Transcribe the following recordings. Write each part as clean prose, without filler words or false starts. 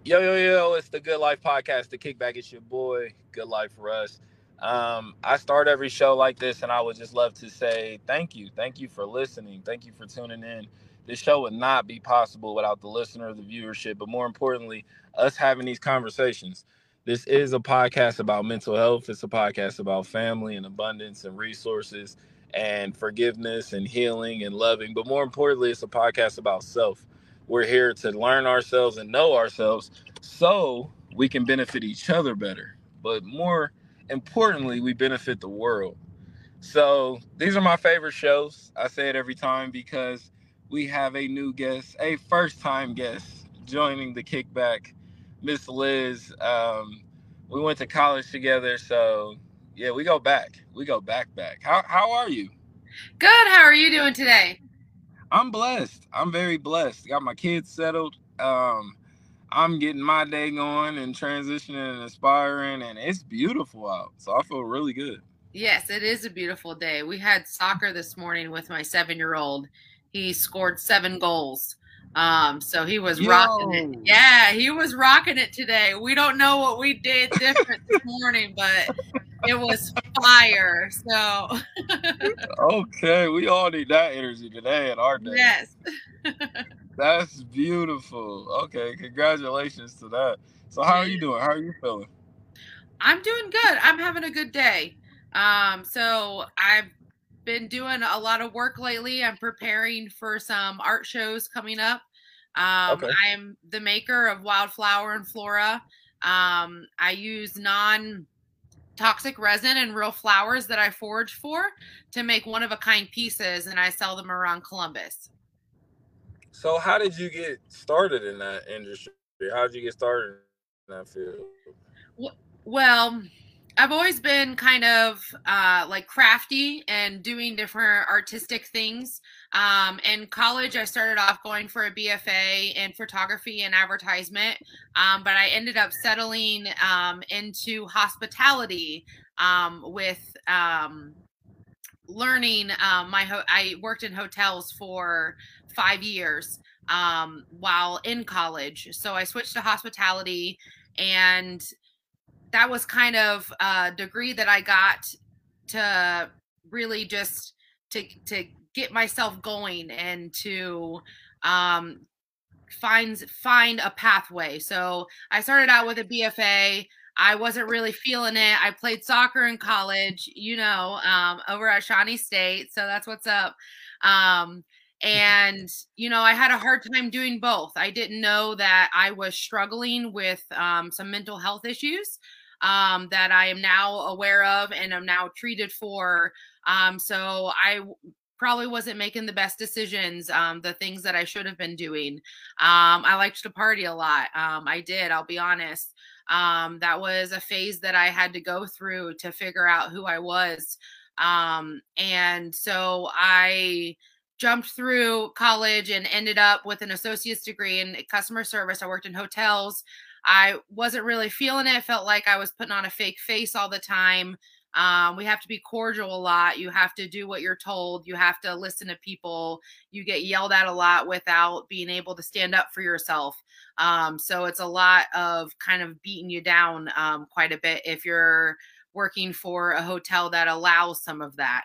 Yo, yo, yo, it's the Good Life Podcast. The kickback, it's your boy, Good Life Russ. I start every show like this, and I would just love to say thank you. Thank you for listening. Thank you for tuning in. This show would not be possible without the listener, the viewership, but more importantly, us having these conversations. This is a podcast about mental health. It's a podcast about family and abundance and resources and forgiveness and healing and loving. But more importantly, it's a podcast about self. We're here to learn ourselves and know ourselves so we can benefit each other better. But more importantly, we benefit the world. So these are my favorite shows. I say it every time because we have a new guest, a first time guest joining the kickback, Miss Liz. We went to college together. So yeah, we go back. We go back. How are you? Good. How are you doing today? I'm blessed. I'm very blessed. Got my kids settled. I'm getting my day going and transitioning and inspiring, and it's beautiful out. So I feel really good. Yes, it is a beautiful day. We had soccer this morning with my 7-year-old. He scored 7 goals. So he was rocking it. Yo. Yeah, he was rocking it today. We don't know what we did different this morning, but it was fire. So Okay, we all need that energy today in our day. yes. That's beautiful. Okay, congratulations to that. So how are you doing? How are you feeling? I'm doing good. I'm having a good day. So I've been doing a lot of work lately. I'm preparing for some art shows coming up. Okay. I'm the maker of Wildflower and Flora. I use non-toxic resin and real flowers that I forage for to make one-of-a-kind pieces, and I sell them around Columbus. So how did you get started in that industry? How did you get started in that field? Well, I've always been kind of like crafty and doing different artistic things. In college, I started off going for a BFA in photography and advertisement, but I ended up settling into hospitality with learning. I worked in hotels for 5 years while in college, so I switched to hospitality, and that was kind of a degree that I got to really just to get myself going and to um, find a pathway. So I started out with a BFA. I wasn't really feeling it. I played soccer in college, over at Shawnee State. So that's what's up. Um, and I had a hard time doing both. I didn't know that I was struggling with some mental health issues that I am now aware of and am now treated for. So I probably wasn't making the best decisions, the things that I should have been doing. I liked to party a lot. I did, I'll be honest. That was a phase that I had to go through to figure out who I was. And so I jumped through college and ended up with an associate's degree in customer service. I worked in hotels. I wasn't really feeling it. Felt like I was putting on a fake face all the time. We have to be cordial a lot. You have to do what you're told. You have to listen to people. You get yelled at a lot without being able to stand up for yourself. So it's a lot of kind of beating you down quite a bit if you're working for a hotel that allows some of that.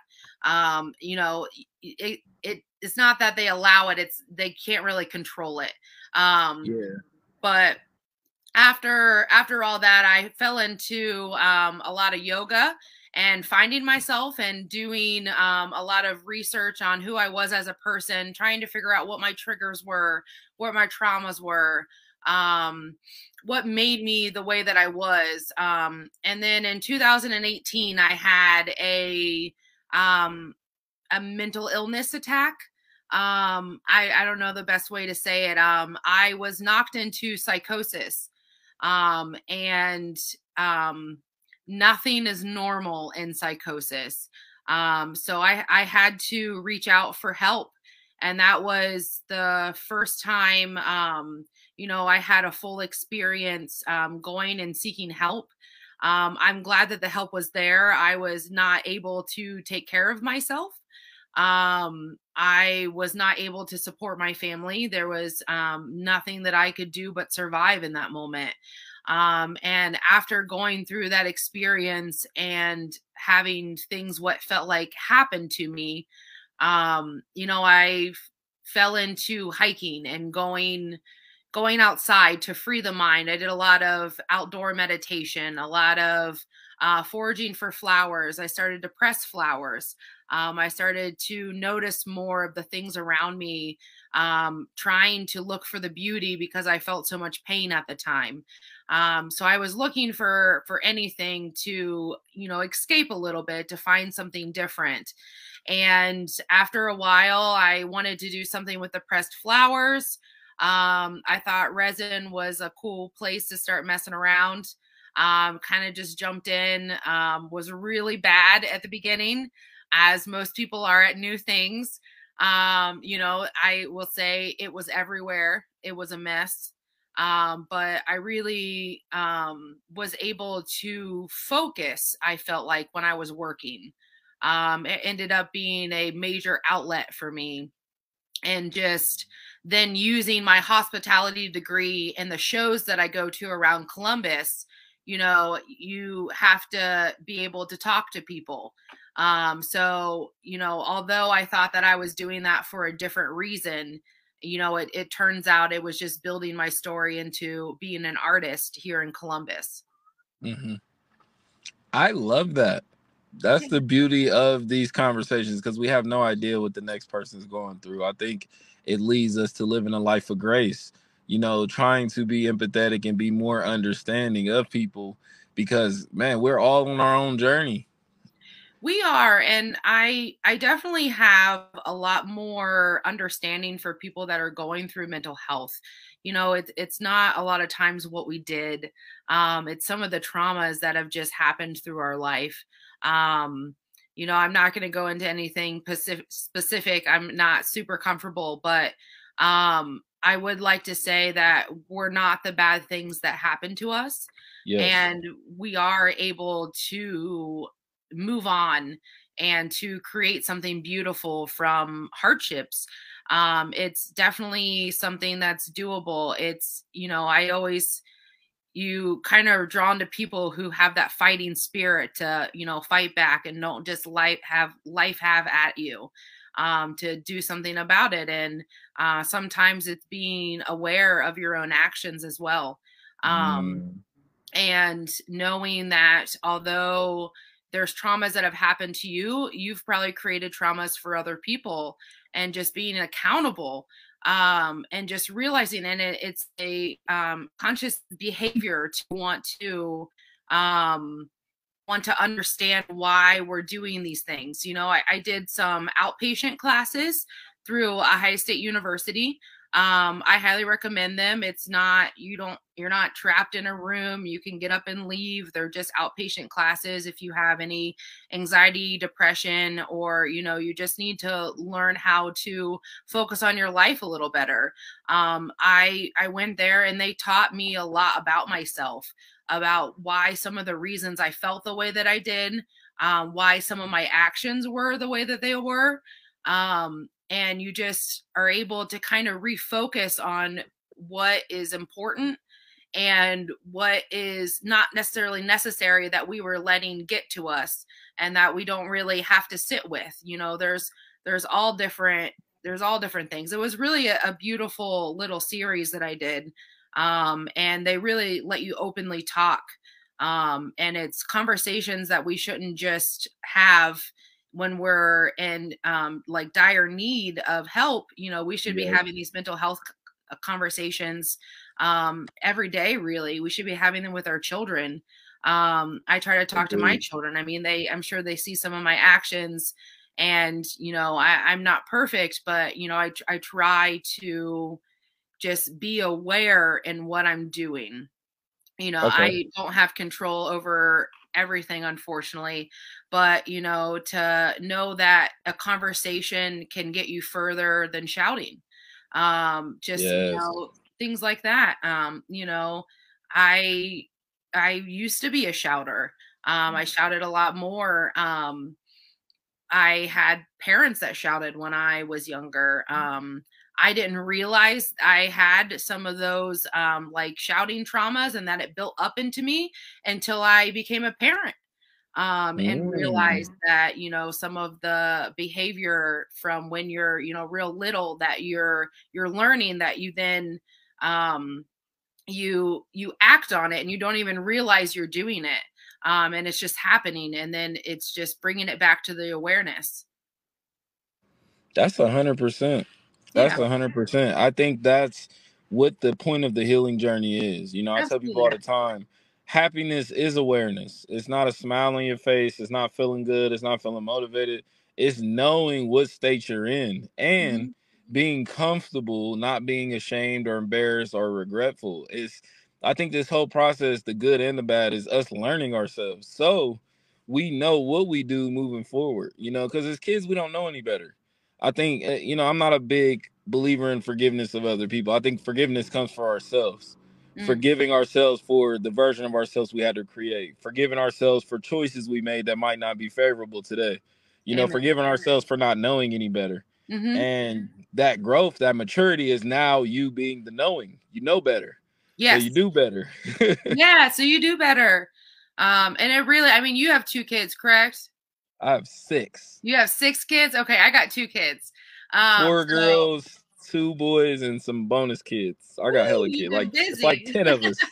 It's not that they allow it. They can't really control it. Yeah. But after all that, I fell into a lot of yoga and finding myself and doing a lot of research on who I was as a person, trying to figure out what my triggers were, what my traumas were, what made me the way that I was. And then in 2018, I had a mental illness attack. I don't know the best way to say it. I was knocked into psychosis. And nothing is normal in psychosis. So I had to reach out for help. And that was the first time, I had a full experience going and seeking help. I'm glad that the help was there. I was not able to take care of myself. I was not able to support my family. There was nothing that I could do but survive in that moment. And after going through that experience and having things what felt like happened to me, I fell into hiking and going outside to free the mind. I did a lot of outdoor meditation, a lot of foraging for flowers. I started to press flowers. I started to notice more of the things around me, trying to look for the beauty because I felt so much pain at the time. So I was looking for anything to, escape a little bit, to find something different. And after a while, I wanted to do something with the pressed flowers. I thought resin was a cool place to start messing around. Kind of just jumped in, was really bad at the beginning, as most people are at new things. I will say it was everywhere. It was a mess. But I really was able to focus, I felt like, when I was working. It ended up being a major outlet for me. And just then using my hospitality degree and the shows that I go to around Columbus, you have to be able to talk to people. So, although I thought that I was doing that for a different reason, it turns out it was just building my story into being an artist here in Columbus. Mm-hmm. I love that. That's the beauty of these conversations, because we have no idea what the next person's going through. I think it leads us to living a life of grace, trying to be empathetic and be more understanding of people, because, man, we're all on our own journey. We are, and I definitely have a lot more understanding for people that are going through mental health. It's not a lot of times what we did. It's some of the traumas that have just happened through our life. I'm not going to go into anything specific. I'm not super comfortable, but I would like to say that we're not the bad things that happen to us. Yes. And we are able to move on and to create something beautiful from hardships. It's definitely something that's doable. It's, you kind of are drawn to people who have that fighting spirit to, fight back and don't just have at you, to do something about it. And sometimes it's being aware of your own actions as well. And knowing that although there's traumas that have happened to you, you've probably created traumas for other people, and just being accountable, and just realizing, and it's a conscious behavior to want to understand why we're doing these things. I did some outpatient classes through Ohio State University. I highly recommend them. You're not trapped in a room. You can get up and leave. They're just outpatient classes. If you have any anxiety, depression, or, you just need to learn how to focus on your life a little better. I went there and they taught me a lot about myself, about why some of the reasons I felt the way that I did, why some of my actions were the way that they were. And you just are able to kind of refocus on what is important and what is not necessarily necessary that we were letting get to us, and that we don't really have to sit with. There's all different things. It was really a beautiful little series that I did. And they really let you openly talk. And it's conversations that we shouldn't just have when we're in like dire need of help. We should be having these mental health conversations every day. Really, we should be having them with our children. I try to talk to my children. I mean, I'm sure they see some of my actions, and I'm not perfect, but I try to just be aware in what I'm doing. I don't have control over everything, unfortunately, but to know that a conversation can get you further than shouting. Things like that. I used to be a shouter. I shouted a lot more. I had parents that shouted when I was younger. I didn't realize I had some of those like shouting traumas and that it built up into me until I became a parent. And realized that, you know, some of the behavior from when you're, you know, real little that you're learning, that you then you act on it and you don't even realize you're doing it. And it's just happening, and then it's just bringing it back to the awareness. That's 100%. That's Yeah, 100%. I think that's what the point of the healing journey is. You know, I tell people all absolutely. the time, happiness is awareness. It's not a smile on your face. It's not feeling good. It's not feeling motivated. It's knowing what state you're in and Mhm. being comfortable, not being ashamed or embarrassed or regretful. I think this whole process, the good and the bad, is us learning ourselves. So we know what we do moving forward, you know, because as kids, we don't know any better. I think, you know, I'm not a big believer in forgiveness of other people. I think forgiveness comes for ourselves. Mm, Forgiving ourselves for the version of ourselves we had to create. Forgiving ourselves for choices we made that might not be favorable today. You know, amen. forgiving ourselves for not knowing any better. Hmm. And that growth, that maturity is now you being the knowing. You know better. So Yes. you do better. Yeah. So you do better. And it really, I mean, you have 2 kids, correct? I have 6. You have 6 kids. Okay, I got 2 kids. 4 So girls, 2 boys, and some bonus kids. I got woo, hella you've kids. been Like it's like busy. 10 of us.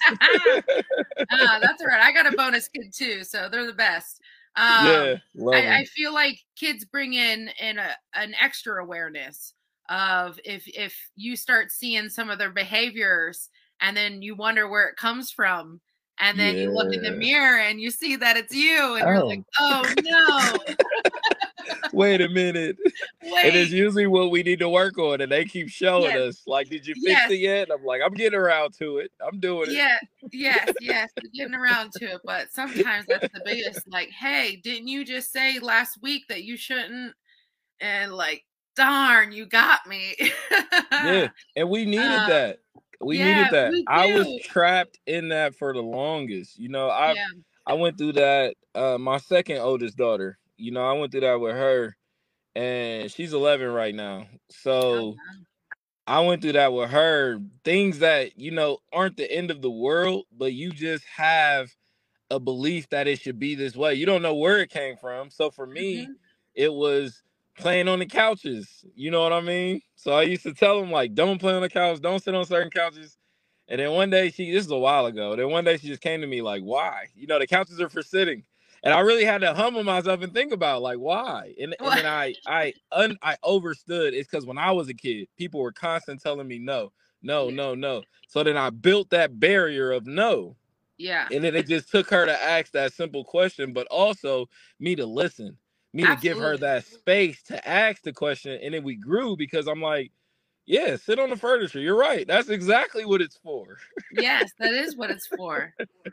That's all right. I got a bonus kid too, so they're the best. Yeah, love I them. feel like kids bring in an extra awareness of if you start seeing some of their behaviors, and then you wonder where it comes from, and then you look in the Yeah. mirror and you see that it's you, and you're like, Oh, oh no, wait a minute. It is wait, usually what we need to work on, and they keep showing yes, us, like, did you fix yes. it yet? I'm like, I'm getting around to it. I'm doing it. Yeah, yes, you're getting around to it, but sometimes that's the biggest, like, "Hey, didn't you just say last week that you shouldn't?" And like, "Darn, you got me." Yeah. And we needed Um, that. We needed yeah, that. we I was do. trapped in that for the longest. You know, Yeah. I went through that. My second oldest daughter, you know, I went through that with her, and she's 11 right now. Oh, So wow. I went through that with her. Things that, you know, aren't the end of the world, but you just have a belief that it should be this way. You don't know where it came from. So for me, Mhm. it was playing on the couches. You know what I mean? So I used to tell them, like, don't play on the couch, don't sit on certain couches. And then one day this is a while ago. Then one day she just came to me like, why? You know, the couches are for sitting. And I really had to humble myself and think about like why. And Well, then I overstood it's because when I was a kid, people were constant telling me no, no, yeah, no, no. So then I built that barrier of no. yeah, And then it just took her to ask that simple question, but also me to listen, me to give her absolutely. that space to ask the question. And then we grew because I'm like, yeah, sit on the furniture. You're right. That's exactly what it's for. Yes, that is what it's for.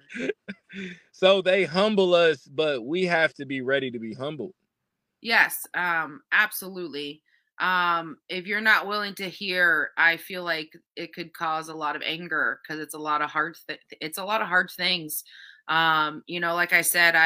So they humble us, but we have to be ready to be humbled. Yes, absolutely. If you're not willing to hear, I feel like it could cause a lot of anger because it's a lot of it's a lot of hard things. You know, like I said,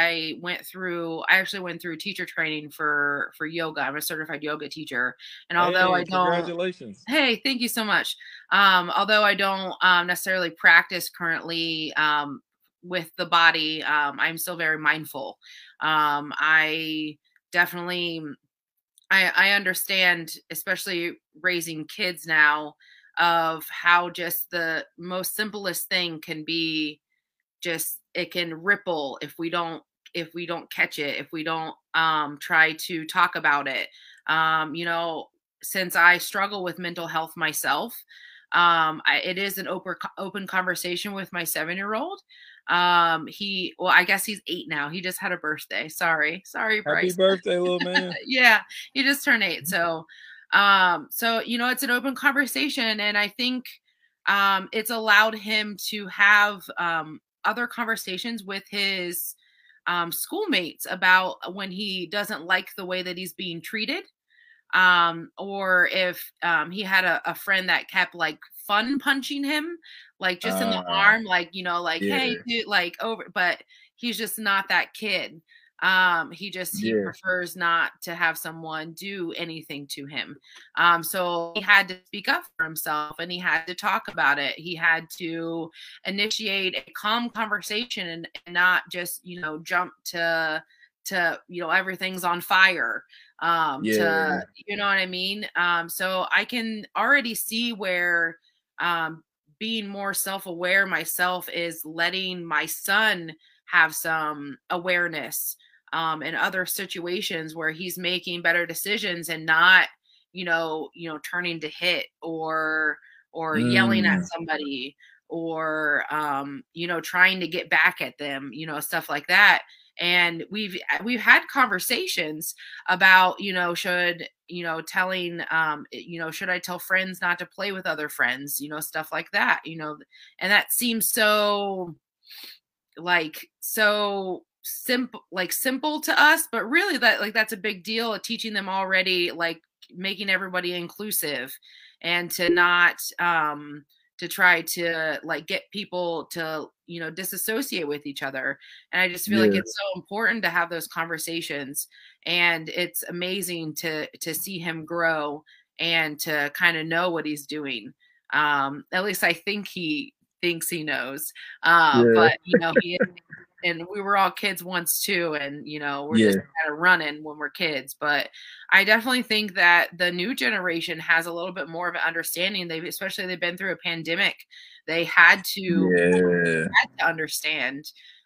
I actually went through teacher training for yoga. I'm a certified yoga teacher. And although Hey, I don't congratulations. Hey, thank you so much. Although I don't necessarily practice currently with the body, I'm still very mindful. I definitely I understand, especially raising kids now, of how just the most simplest thing can be, just it can ripple if we don't catch it, if we don't try to talk about it. You know, since I struggle with mental health myself, it is an open conversation with my 7-year-old. Well, I guess he's 8 now. He just had a birthday. Sorry, Happy Bryce. birthday, little man. Yeah, he just turned 8. So you know, it's an open conversation, and I think it's allowed him to have other conversations with his schoolmates about when he doesn't like the way that he's being treated, or if he had a friend that kept like fun punching him, like just in the Uh, arm, like, you know, like, hey yeah. dude, like over, but he's just not that kid. He Yeah. prefers not to have someone do anything to him. So he had to speak up for himself and he had to talk about it. He had to initiate a calm conversation and not just, jump to everything's on fire. To Yeah. you know what I mean? So I can already see where being more self-aware myself is letting my son have some awareness in other situations where he's making better decisions and not, turning to hit or yelling at Mm. somebody or trying to get back at them, stuff like that. And we've had conversations about, should telling should I tell friends not to play with other friends, stuff like that, and that seems so simple to us, but really that's a big deal of teaching them already, like making everybody inclusive and to not to try to like get people to disassociate with each other. And I just feel like Yeah. it's so important to have those conversations, and it's amazing to see him grow and to kind of know what he's doing. At least I think he thinks he knows. Yeah. But he and we were all kids once too, and we're just Yeah. kind of running when we're kids. But I definitely think that the new generation has a little bit more of an understanding. They've been through a pandemic. They had to Yeah. understand.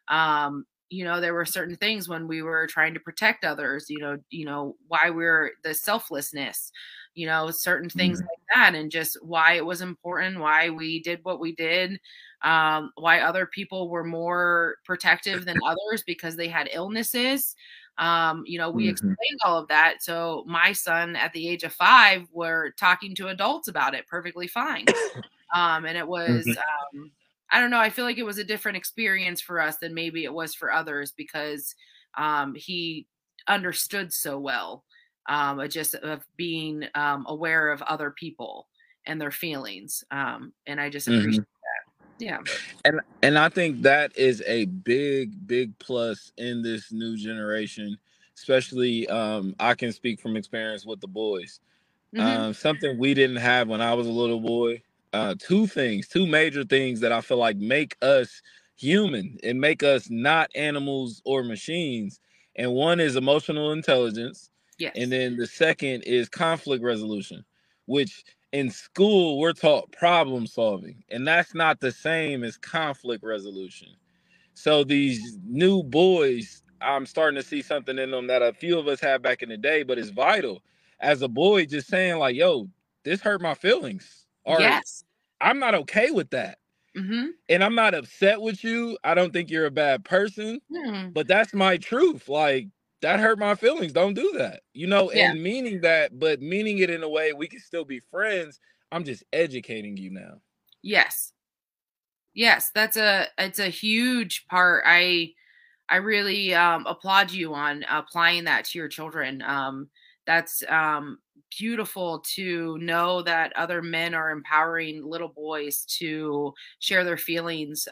There were certain things when we were trying to protect others, why we're the selflessness, certain things Mm. like that, and just why it was important, why we did what we did, why other people were more protective than others because they had illnesses. We Mhm. explained all of that. So my son at the age of 5 were talking to adults about it perfectly fine. And it was, Mhm. I don't know, I feel like it was a different experience for us than maybe it was for others because he understood so well, just of being aware of other people and their feelings. And I just appreciate Mhm. that. Yeah. And I think that is a big plus in this new generation, especially I can speak from experience with the boys. Hmm. Something we didn't have when I was a little boy. Two major things that I feel like make us human and make us not animals or machines. And one is emotional intelligence, and Yes. then the second is conflict resolution, which in school we're taught problem solving, and that's not the same as conflict resolution. So these new boys, I'm starting to see something in them that a few of us had back in the day, but it's vital. As a boy, just saying like, "Yo, this hurt my feelings," or Yes. "I'm not okay with that," Hmm. and I'm not upset with you. I don't think you're a bad person, Hmm. but that's my truth. Like that hurt my feelings. Don't do that, Yeah. and meaning that, but meaning it in a way we can still be friends. I'm just educating you now. Yes. Yes. It's a huge part. I really applaud you on applying that to your children. That's beautiful to know that other men are empowering little boys to share their feelings,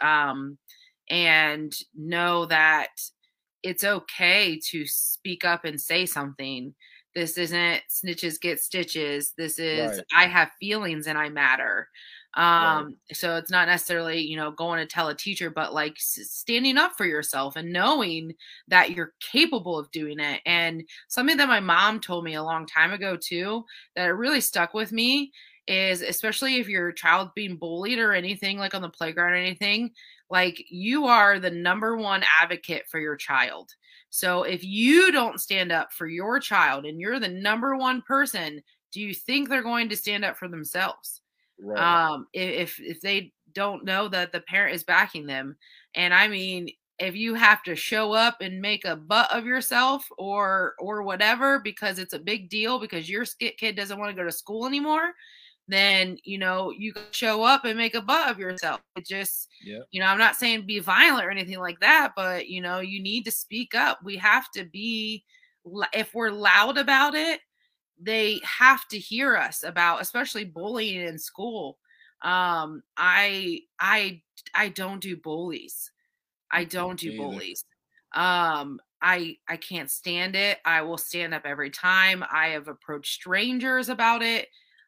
and know that it's okay to speak up and say something. This isn't snitches get stitches. This is Right, I have feelings and I matter. right, So it's not necessarily, going to tell a teacher, but like standing up for yourself and knowing that you're capable of doing it. And something that my mom told me a long time ago too, that it really stuck with me is, especially if your child's being bullied or anything like on the playground or anything, like you are the number one advocate for your child. So if you don't stand up for your child and you're the number one person, do you think they're going to stand up for themselves? right. If they don't know that the parent is backing them. And I mean, if you have to show up and make a butt of yourself or whatever because it's a big deal because your kid doesn't want to go to school anymore, then you can show up and make a butt of yourself. It just, Yeah. I'm not saying be violent or anything like that, but you need to speak up. We have to be, if we're loud about it, they have to hear us about, especially bullying in school. I don't do bullies. I don't do Me either. bullies. I can't stand it. I will stand up every time. I have approached strangers about it.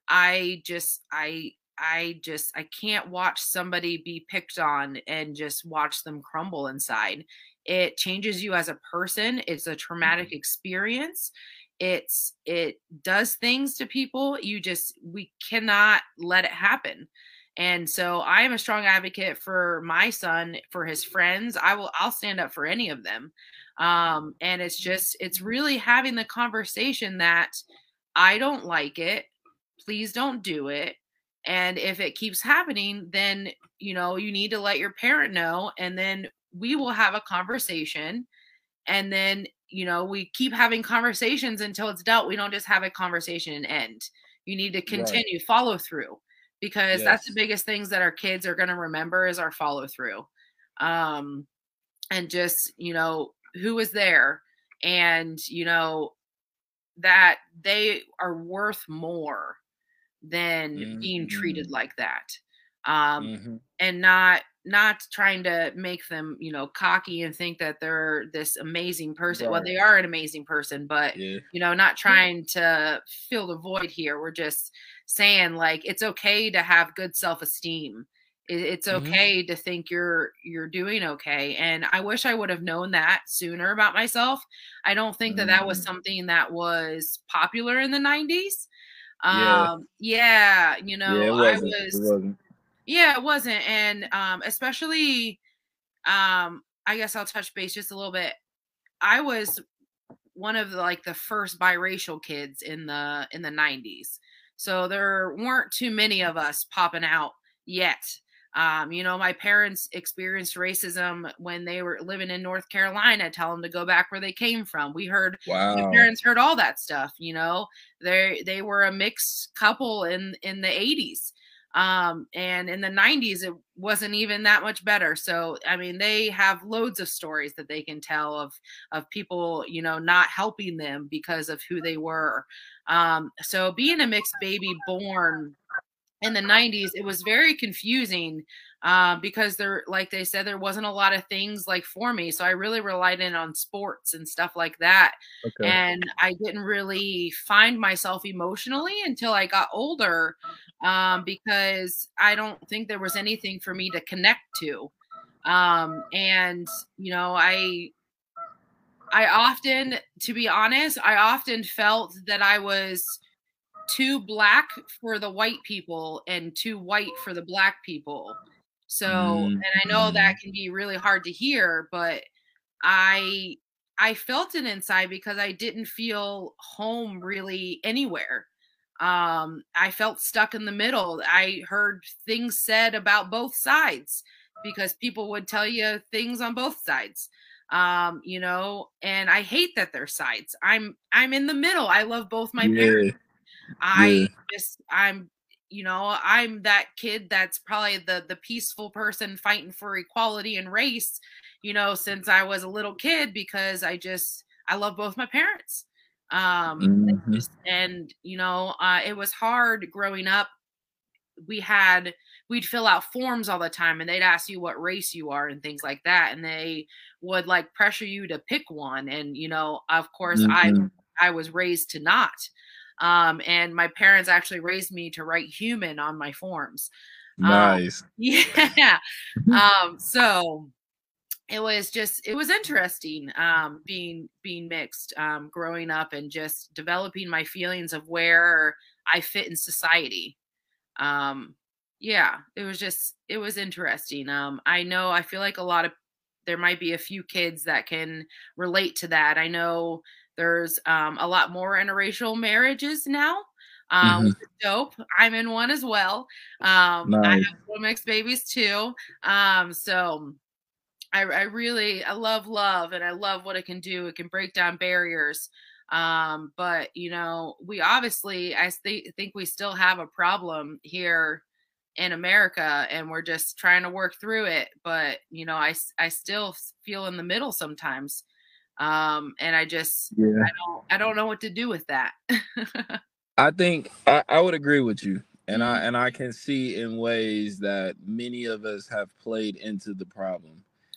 I can't watch somebody be picked on and just watch them crumble inside. It changes you as a person. It's a traumatic experience. It does things to people. We cannot let it happen. And so I am a strong advocate for my son, for his friends. I'll stand up for any of them. And it's really having the conversation that I don't like it. Please don't do it. And if it keeps happening, then, you need to let your parent know, and then we will have a conversation. And then, we keep having conversations until it's dealt. We don't just have a conversation and end. You need to continue, follow through, because that's the biggest things that our kids are going to remember is our follow through. And just, who was there, and, that they are worth more than being treated like that. And not trying to make them, cocky and think that they're this amazing person. Well, they are an amazing person, but not trying to fill the void here. We're just saying, like, it's okay to have good self-esteem. It's okay to think you're doing okay. And I wish I would have known that sooner about myself. I don't think that was something that was popular in the 90s. It wasn't. And especially, I guess I'll touch base just a little bit. I was one of the first biracial kids in the 90s. So there weren't too many of us popping out yet. My parents experienced racism when they were living in North Carolina. Tell them to go back where they came from. My parents heard all that stuff. They were a mixed couple in the 80s. And in the 90s, it wasn't even that much better. So, I mean, they have loads of stories that they can tell of people, not helping them because of who they were. So being a mixed baby born in the 90s, it was very confusing because like they said, there wasn't a lot of things for me. So I really relied on sports and stuff like that. Okay. And I didn't really find myself emotionally until I got older because I don't think there was anything for me to connect to. And, I often, to be honest, I often felt that I was too black for the white people and too white for the black people. So, and I know that can be really hard to hear, but I felt it inside because I didn't feel home really anywhere. I felt stuck in the middle. I heard things said about both sides because people would tell you things on both sides. And I hate that there's sides. I'm in the middle. I love both my parents. I'm that kid that's probably the peaceful person fighting for equality and race, since I was a little kid, because I love both my parents. It was hard growing up. We'd fill out forms all the time, and they'd ask you what race you are and things like that. And they would pressure you to pick one. And, of course I was raised to not. And my parents actually raised me to write human on my forms. Nice. So it was interesting, being mixed, growing up and just developing my feelings of where I fit in society. It was interesting. I feel like there might be a few kids that can relate to that. I know there's a lot more interracial marriages now, which is dope. I'm in one as well. Nice. I have little mixed babies too. So I love love, and I love what it can do. It can break down barriers. But we obviously, think we still have a problem here in America, and we're just trying to work through it. But I still feel in the middle sometimes. And I don't know what to do with that. I think I would agree with you. And I can see in ways that many of us have played into the problem.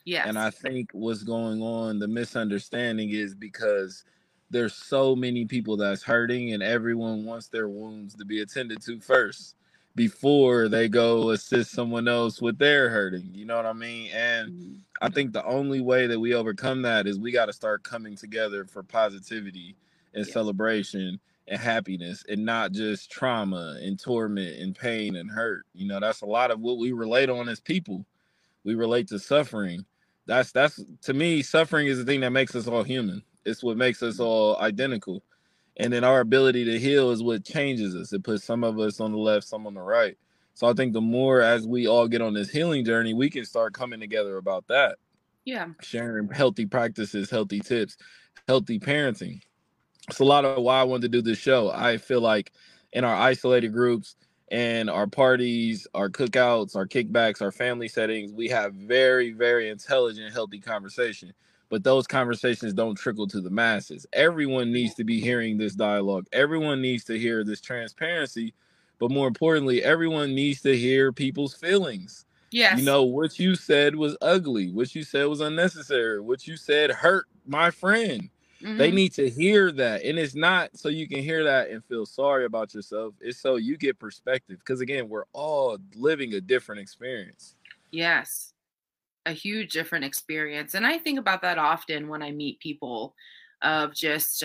Yes. And I think what's going on, the misunderstanding is because there's so many people that's hurting, and everyone wants their wounds to be attended to first before they go assist someone else with their hurting. You know what I mean? And Mhm. I think the only way that we overcome that is we got to start coming together for positivity and Yes. celebration and happiness, and not just trauma and torment and pain and hurt. You know, that's a lot of what we relate on as people. We relate to suffering. That's to me, suffering is the thing that makes us all human. It's what makes us all identical. And then our ability to heal is what changes us. It puts some of us on the left, some on the right. So I think the more as we all get on this healing journey, we can start coming together about that. Yeah. Sharing healthy practices, healthy tips, healthy parenting. It's a lot of why I wanted to do this show. I feel like in our isolated groups and our parties, our cookouts, our kickbacks, our family settings, we have very, very intelligent, healthy conversation. But those conversations don't trickle to the masses. Everyone needs to be hearing this dialogue. Everyone needs to hear this transparency. But more importantly, everyone needs to hear people's feelings. You Yes. know, what you said was ugly. What you said was unnecessary. What you said hurt my friend. They Hmm. need to hear that. And it's not so you can hear that and feel sorry about yourself. It's so you get perspective. Because again, we're all living a different experience. Yes. A huge different experience. And I think about that often when I meet people of just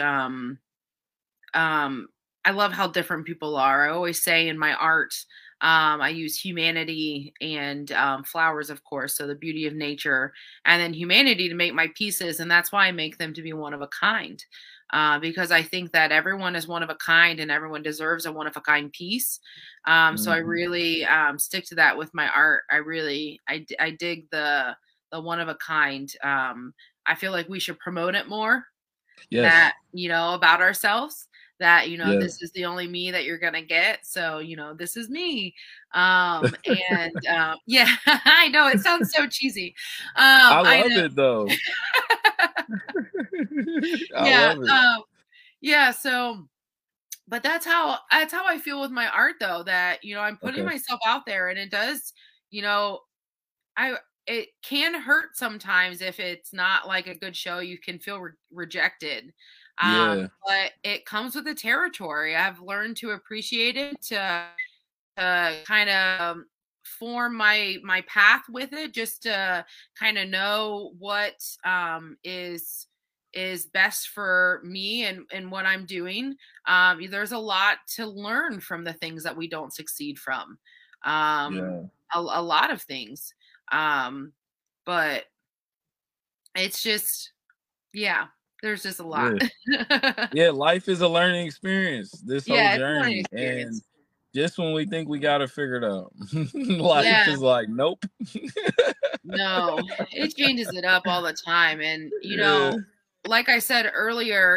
um I love how different people are. I always say in my art, I use humanity and flowers, of course, so the beauty of nature, and then humanity to make my pieces, and that's why I make them to be one of a kind, because I think that everyone is one of a kind, and everyone deserves a one of a kind piece. So I Mm-hmm. really stick to that with my art. I dig the one of a kind. I feel like we should promote it more, Yes. that about ourselves, that Yes. this is the only me that you're gonna get, so this is me. And yeah. I know it sounds so cheesy. I I love know. it though. I Yeah. love it. Yeah, so but that's how I feel with my art, though, that I'm putting Okay. myself out there, and it does, you know I it can hurt sometimes if it's not like a good show. You can feel rejected. Yeah. But it comes with the territory. I've learned to appreciate it, to kind of form my path with it, just to kind of know what is best for me and what I'm doing. There's a lot to learn from the things that we don't succeed from. Yeah. A lot of things. Um, but it's just, yeah, there's just a lot. Yeah. Yeah, life is a learning experience, this whole Yeah, it's a learning journey. And experience. just when we think we got it figured out, life Yeah, is like, nope. no, it changes it up all the time. And, Yeah. like I said earlier,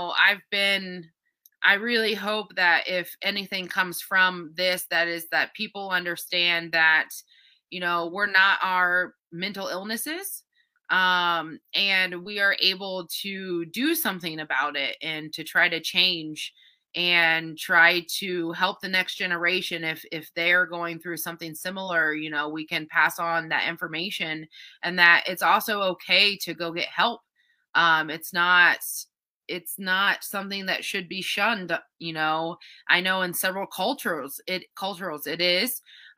I really hope that if anything comes from this, that is that people understand that, we're not our mental illnesses. And we are able to do something about it, and to try to change and try to help the next generation. If they're going through something similar, we can pass on that information, and that it's also okay to go get help. It's not something that should be shunned. I know in several cultures it is.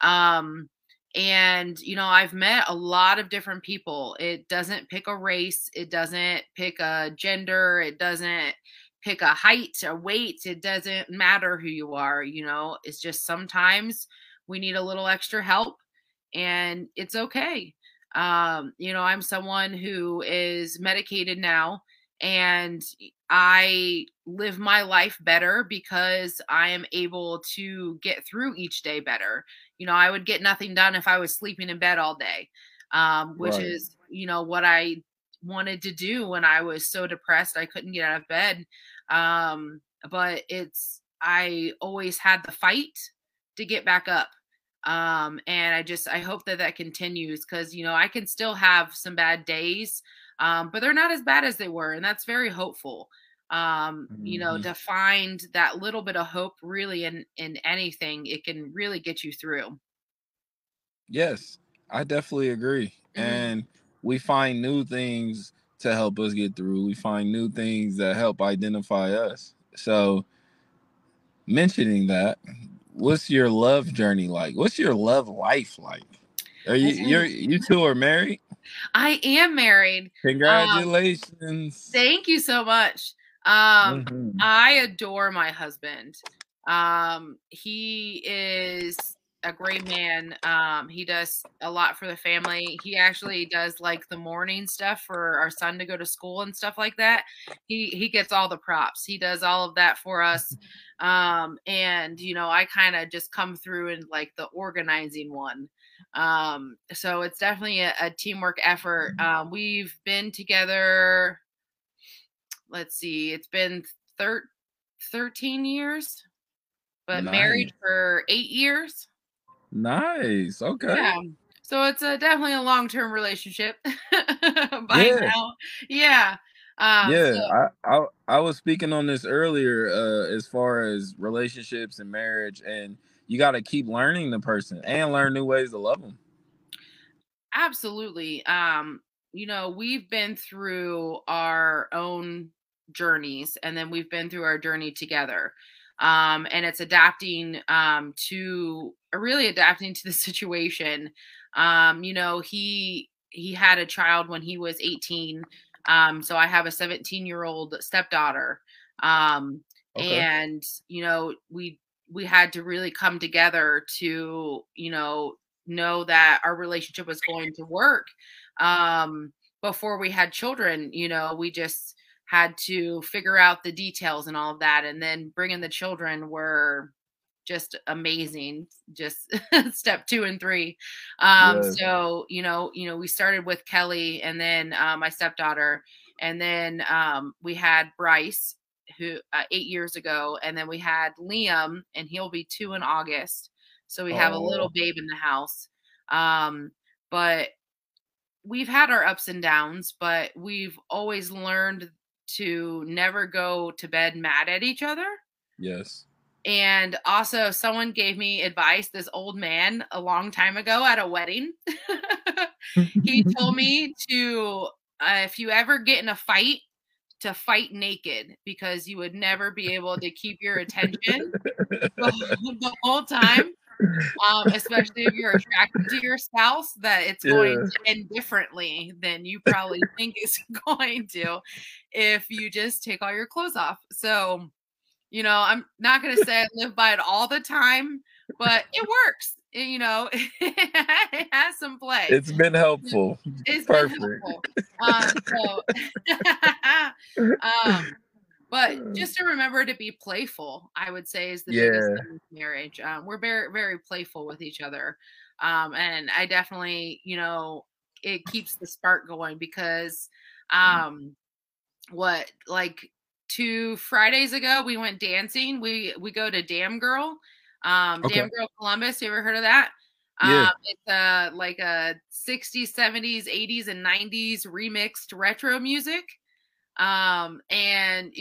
And I've met a lot of different people. It doesn't pick a race, it doesn't pick a gender, it doesn't pick a height, a weight. It doesn't matter who you are. It's just sometimes we need a little extra help, and it's okay. I'm someone who is medicated now, and I live my life better because I am able to get through each day better. I would get nothing done if I was sleeping in bed all day, which Right. is, what I wanted to do when I was so depressed I couldn't get out of bed. But I always had the fight to get back up. And I hope that that continues, because, I can still have some bad days, but they're not as bad as they were. And that's very hopeful. Hmm. To find that little bit of hope really in anything, it can really get you through. Yes, I definitely agree. Hmm. And we find new things to help us get through. We find new things that help identify us. So, mentioning that, what's your love journey like? What's your love life like? Are you two are married? I am married. Congratulations. Thank you so much. Mhm. I adore my husband. He is a great man. He does a lot for the family. He actually does like the morning stuff for our son to go to school and stuff like that. He gets all the props. He does all of that for us. And you know, I kind of just come through and like the organizing one. So it's definitely a teamwork effort. We've been together, let's see, it's been 13 years, but married Nice. for 8 years. Nice. Okay. Yeah. So it's definitely a long-term relationship by Yeah. now. Yeah. Yeah. So I was speaking on this earlier, as far as relationships and marriage, and you got to keep learning the person and learn new ways to love them. absolutely. You know, we've been through our own journeys and then we've been through our journey together. And it's adapting to really adapting to the situation. You know, he had a child when he was 18. So I have a 17-year-old stepdaughter. Um, Okay. and you know, we had to really come together to, you know that our relationship was going to work. Before we had children, you know, we just had to figure out the details and all of that. And then bringing the children were just amazing. Just step 2 and 3. Yes. So, we started with Kelly and then my stepdaughter. And then we had Bryce, who 8 years ago. And then we had Liam, and he'll be 2 in August. So we have a little Oh, babe in the house. But we've had our ups and downs, but we've always learned to never go to bed mad at each other. yes. And also, someone gave me advice, this old man, a long time ago at a wedding. He told me to, if you ever get in a fight, to fight naked because you would never be able to keep your attention the whole time, especially if you're attracted to your spouse, that it's going Yeah. to end differently than you probably think it's going to if you just take all your clothes off. So, you know, I'm not going to say I live by it all the time, but it works. You know, it has some play. It's been helpful. It's been Perfect. helpful. So, but just to remember to be playful, I would say is the biggest Yeah. thing with marriage. We're very, very playful with each other. And I definitely, you know, it keeps the spark going because what like 2 Fridays ago we went dancing. We go to Damn Girl, Okay. Damn Girl Columbus. You ever heard of that? Yeah. It's like a 60s, 70s, 80s, and 90s remixed retro music. And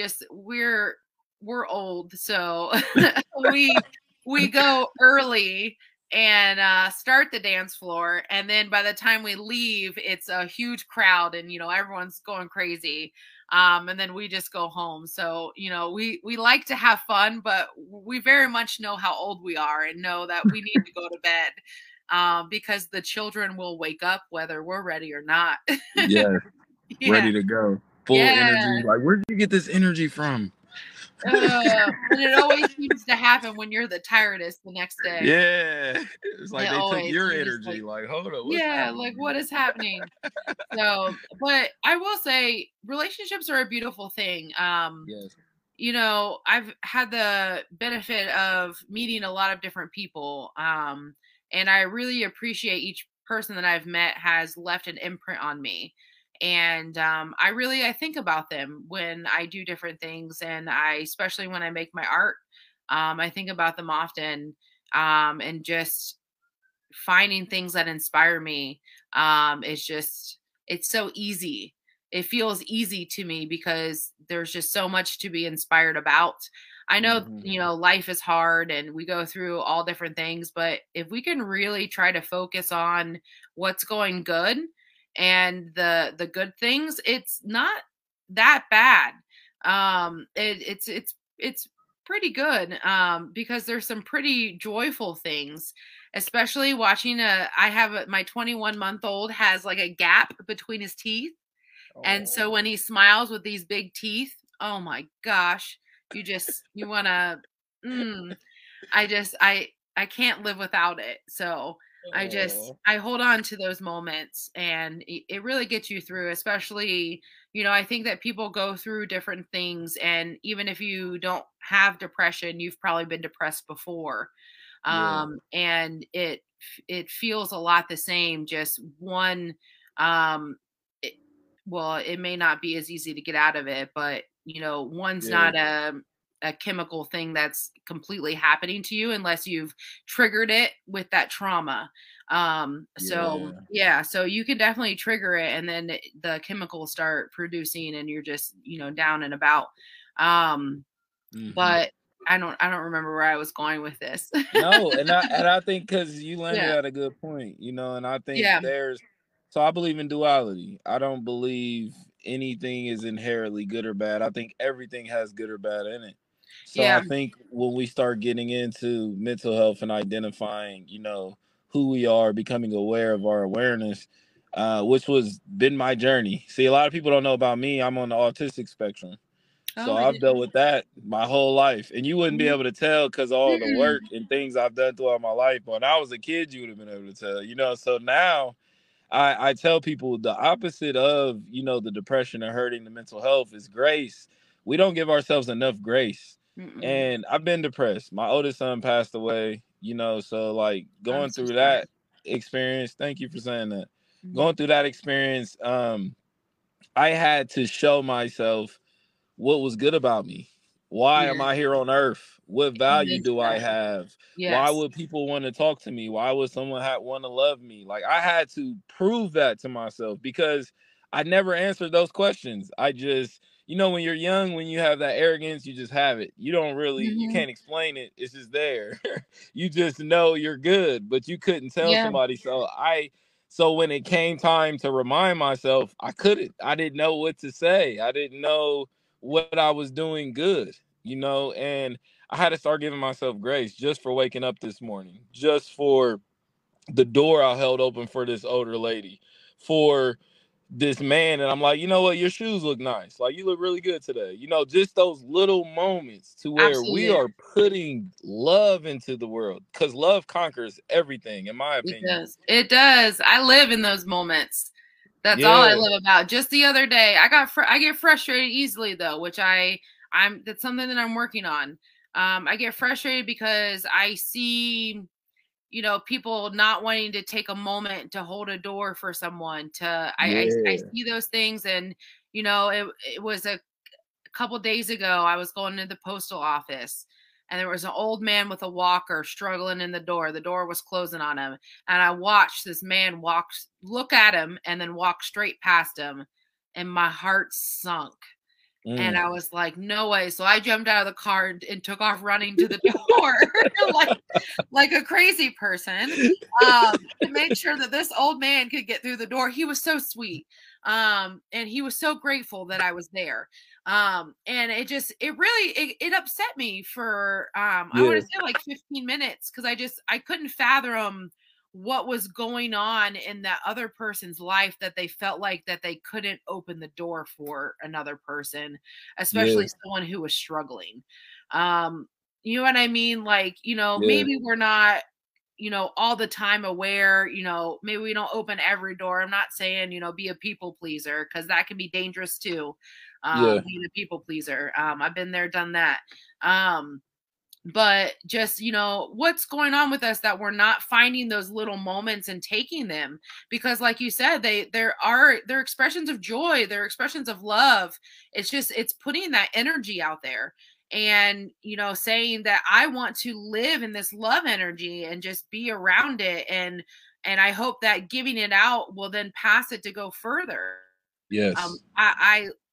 we're old, so we we go early and start the dance floor, and then by the time we leave it's a huge crowd and you know everyone's going crazy. And then we just go home. So you know we like to have fun, but we very much know how old we are and know that we need to go to bed, because the children will wake up whether we're ready or not. Yeah. Yeah. Ready to go. Full Yeah. energy. Like, where did you get this energy from? And it always seems to happen when you're the tiredest the next day. Yeah. It's like It they took always, your you're just energy. like, Like, hold up, what's yeah, happening like here? what is happening? So, but I will say relationships are a beautiful thing. Yes. You know, I've had the benefit of meeting a lot of different people. And I really appreciate each person that I've met has left an imprint on me. And I think about them when I do different things, and especially when I make my art, I think about them often, and just finding things that inspire me. Is just it's so easy. It feels easy to me because there's just so much to be inspired about. I know, Hmm. you know, life is hard and we go through all different things, but if we can really try to focus on what's going good and the good things, it's not that bad. It's pretty good, because there's some pretty joyful things, especially watching I have my 21-month-old has like a gap between his teeth. And so when he smiles with these big teeth, oh my gosh, you want to, I can't live without it. So I hold on to those moments, and it really gets you through, especially, I think that people go through different things, and even if you don't have depression, you've probably been depressed before. And it feels a lot the same, just one, it, well, it may not be as easy to get out of it, but one's Yeah. not a chemical thing that's completely happening to you unless you've triggered it with that trauma. So yeah, so you can definitely trigger it, and then the chemicals start producing, and you're just down and about. But I don't remember where I was going with this. No, and I think because you landed Yeah. at a good point, and I think Yeah. so I believe in duality. I don't believe anything is inherently good or bad. I think everything has good or bad in it. So I Yeah. think when we start getting into mental health and identifying, who we are, becoming aware of our awareness, which was been my journey. See, a lot of people don't know about me. I'm on the autistic spectrum. So Oh, I I've didn't dealt know. with that my whole life. And you wouldn't be able to tell because all the Mm-mm. work and things I've done throughout my life. When I was a kid, you would have been able to tell. So now I tell people the opposite of, the depression and hurting the mental health is grace. We don't give ourselves enough grace. Mm-mm. And I've been depressed. My oldest son passed away, so like I'm going so through sorry. that experience, thank you for saying that. Mhm. Going through that experience, I had to show myself what was good about me. Why am Yeah. I here on earth? What value Amen to do I that. have? Why Yes. would people want to talk to me? Why would someone want to love me? Like I had to prove that to myself because I never answered those questions. I just, when you're young, when you have that arrogance, you just have it. You Mhm. can't explain it. It's just there. You just know you're good, but you couldn't tell Yeah. somebody. So when it came time to remind myself, I couldn't. I didn't know what to say. I didn't know what I was doing good, and I had to start giving myself grace just for waking up this morning, just for the door I held open for this older lady, for this man. And I'm like, you know what? Your shoes look nice. Like, you look really good today. Just those little moments to where we Absolutely. are putting love into the world because love conquers everything, in my It opinion. does. It does. I live in those moments. That's all I Yeah. live about. Just the other day, I get frustrated easily though, which that's something that I'm working on. I get frustrated because I see, people not wanting to take a moment to hold a door for someone. I Yeah. see those things, and it was a couple days ago. I was going to the postal office, and there was an old man with a walker struggling in the door. The door was closing on him, and I watched this man look at him, and then walk straight past him, and my heart sunk. And Mm. I was like, no way. So I jumped out of the car and took off running to the door like a crazy person, to make sure that this old man could get through the door. He was so sweet. And he was so grateful that I was there. And it upset me for, I want Yeah. to say like 15 minutes, because I couldn't fathom what was going on in that other person's life, that they felt like that they couldn't open the door for another person, Yeah. especially someone who was struggling. Um, you know what I mean? Like, Yeah. maybe we're not, all the time aware, maybe we don't open every door. I'm not saying, be a people pleaser, because that can be dangerous too. Yeah. Being a people pleaser. I've been there, done that. But just, what's going on with us that we're not finding those little moments and taking them, because like you said, they're expressions of joy, they're expressions of love. It's putting that energy out there, and saying that I want to live in this love energy and just be around it, and I hope that giving it out will then pass it to go further. Yes. I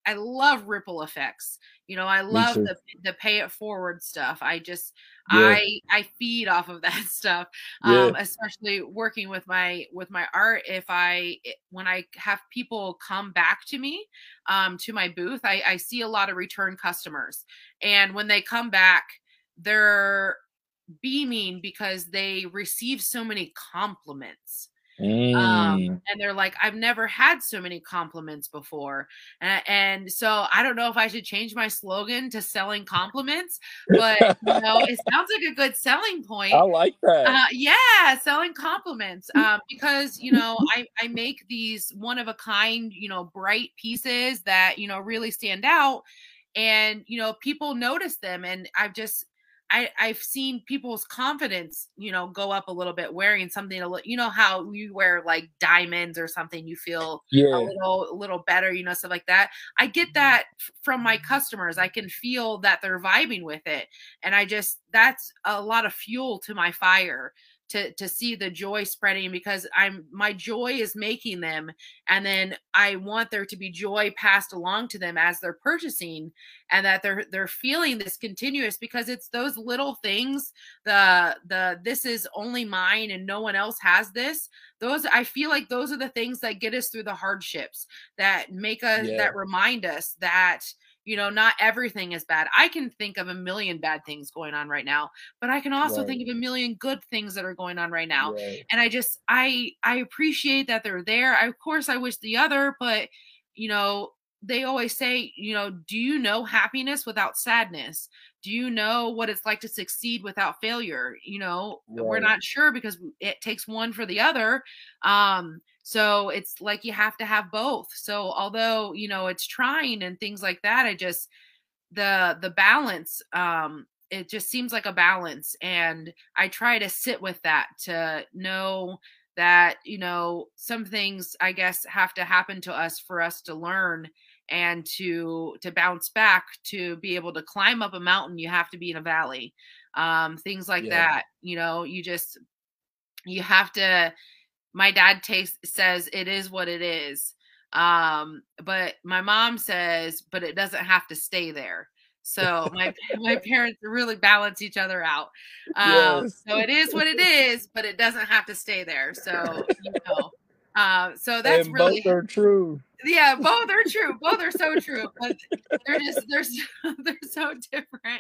I love ripple effects. You know, I Me love too. the pay it forward stuff. Yeah. I feed off of that stuff. Yeah. Especially working with my art. When I have people come back to me, to my booth, I see a lot of return customers. And when they come back, they're beaming because they receive so many compliments. Mm. And they're like, I've never had so many compliments before. And so I don't know if I should change my slogan to selling compliments, but you know, it sounds like a good selling I point. like that. Yeah, selling compliments. Because you know, I make these one of a kind, you know, bright pieces that, you know, really stand out, and you know, people notice them, and I've seen people's confidence, you know, go up a little bit wearing something you know how you wear like diamonds or something, you feel Yeah. a little better, you know, stuff like that. I get that from my customers. I can feel that they're vibing with it. And that's a lot of fuel to my fire to see the joy spreading, because my joy is making them, and then I want there to be joy passed along to them as they're purchasing, and that they're feeling this continuous, because it's those little things, the this is only mine and no one else has this. Those, I feel like those are the things that get us through the hardships, that make us, Yeah. that remind us that, you know, not everything is bad. I can think of a million bad things going on right now, but I can also Right. think of a million good things that are going on right now. Right. And I appreciate that they're there. Of course I wish the other, but you know, they always say, you know, do you know happiness without sadness? Do you know what it's like to succeed without failure? You know, we're Right. not sure, because it takes one for the other. So it's like you have to have both. So although, you know, it's trying and things like that, I just, the balance, it just seems like a balance, and I try to sit with that, to know that, you know, some things I guess have to happen to us for us to learn, and to bounce back, to be able to climb up a mountain you have to be in a valley. Things like Yeah. that, you know, you have to, my dad says it is what it is. But my mom says, but it doesn't have to stay there. So my parents really balance each other out. Yes. So it is what it is, but it doesn't have to stay there. So, you know, so that's And both really, are true. yeah, both are true. Both are so true, but they're they're so different.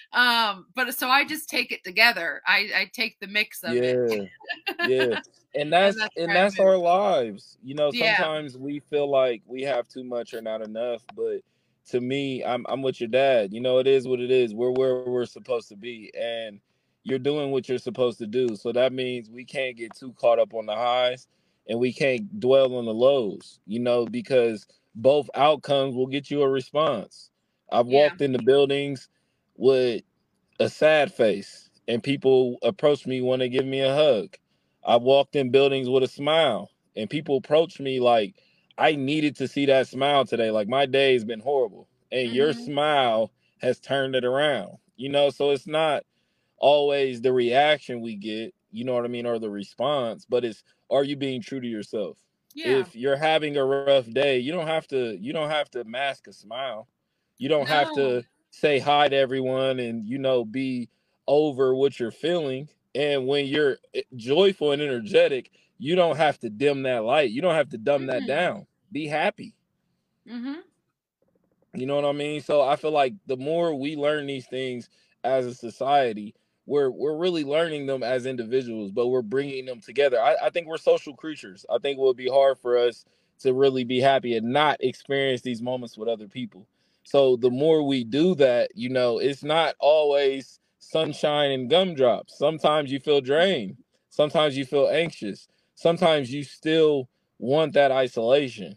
But so I just take it together. I take the mix of it, Yeah. Yeah. And and that's that's and where I that's move. our lives. You know, Yeah, sometimes we feel like we have too much or not enough, but to me, I'm with your dad. You know, it is what it is. We're where we're supposed to be, and you're doing what you're supposed to do. So that means we can't get too caught up on the highs, and we can't dwell on the lows, you know, because both outcomes will get you a response. I've yeah. walked into buildings with a sad face, and people approach me, want to give me a hug. I walked in buildings with a smile, and people approach me like I needed to see that smile today. Like my day has been horrible, and your Mhm. smile has turned it around. You know, so it's not always the reaction we get, you know what I mean, or the response, but it's, are you being true to yourself? Yeah. If you're having a rough day, you don't have to mask a smile. You don't have No. to say hi to everyone and be over what you're feeling. And when you're joyful and energetic, you don't have to dim that light. You don't have to dumb that Mm. down. Be happy. Mhm. You know what I mean? So I feel like the more we learn these things as a society, we're really learning them as individuals, but we're bringing them together. I think we're social creatures. I think it would be hard for us to really be happy and not experience these moments with other people. So the more we do that, it's not always sunshine and gumdrops. Sometimes you feel drained. Sometimes you feel anxious. Sometimes you still want that isolation.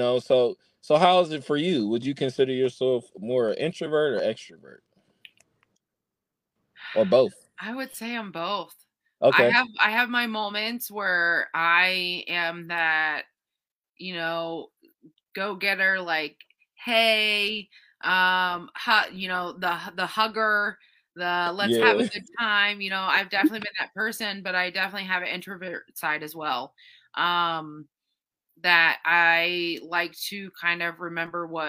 So how is it for you? Would you consider yourself more introvert or extrovert or both? I would say I'm both. Okay. I have my moments where I am that, you know, go-getter, like, hey, you know, the hugger, the let's have a Yeah. good time. You know, I've definitely been that person, but I definitely have an introvert side as well. Um, that I like to kind of remember what,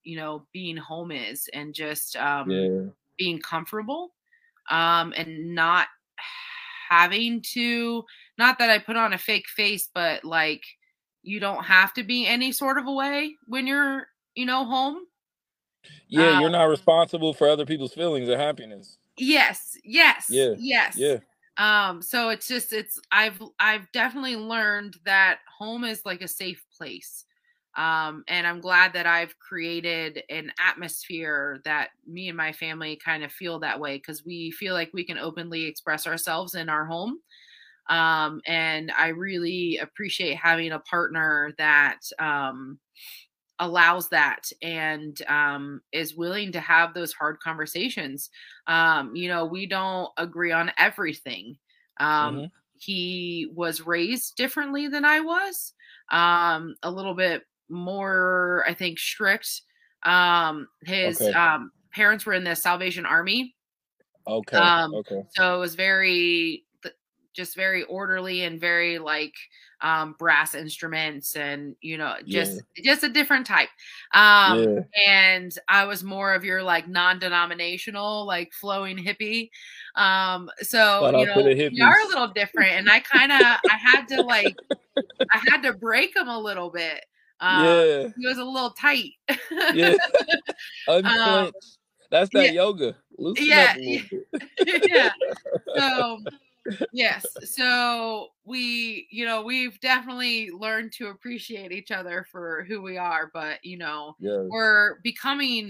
being home is, and just Yeah. being comfortable, and not having to, not that I put on a fake face, but like, you don't have to be any sort of a way when you're, home. Yeah, Uh, you're not responsible for other people's feelings or happiness. yes, yes, Yeah. yes. Yeah. So I've definitely learned that home is like a safe place. And I'm glad that I've created an atmosphere that me and my family kind of feel that way, because we feel like we can openly express ourselves in our home. And I really appreciate having a partner that allows that, and is willing to have those hard conversations. We don't agree on everything. Hmm. He was raised differently than I was, a little bit more, I think, strict. His Okay. parents were in the Salvation Army. Okay. um, Okay. so it was just very orderly, and very like brass instruments, and Yeah. just a different type. um Yeah. and I was more of your like non-denominational, like flowing hippie. So Shout out to the we are a hippies. little different, and I had to break him a little bit. Yeah. He was a little tight. Yeah. um Unclench. That's that yeah, yoga. Loosen up yeah, a little yeah. bit. Yeah. So yes. So we've definitely learned to appreciate each other for who we are, but Yes. we're becoming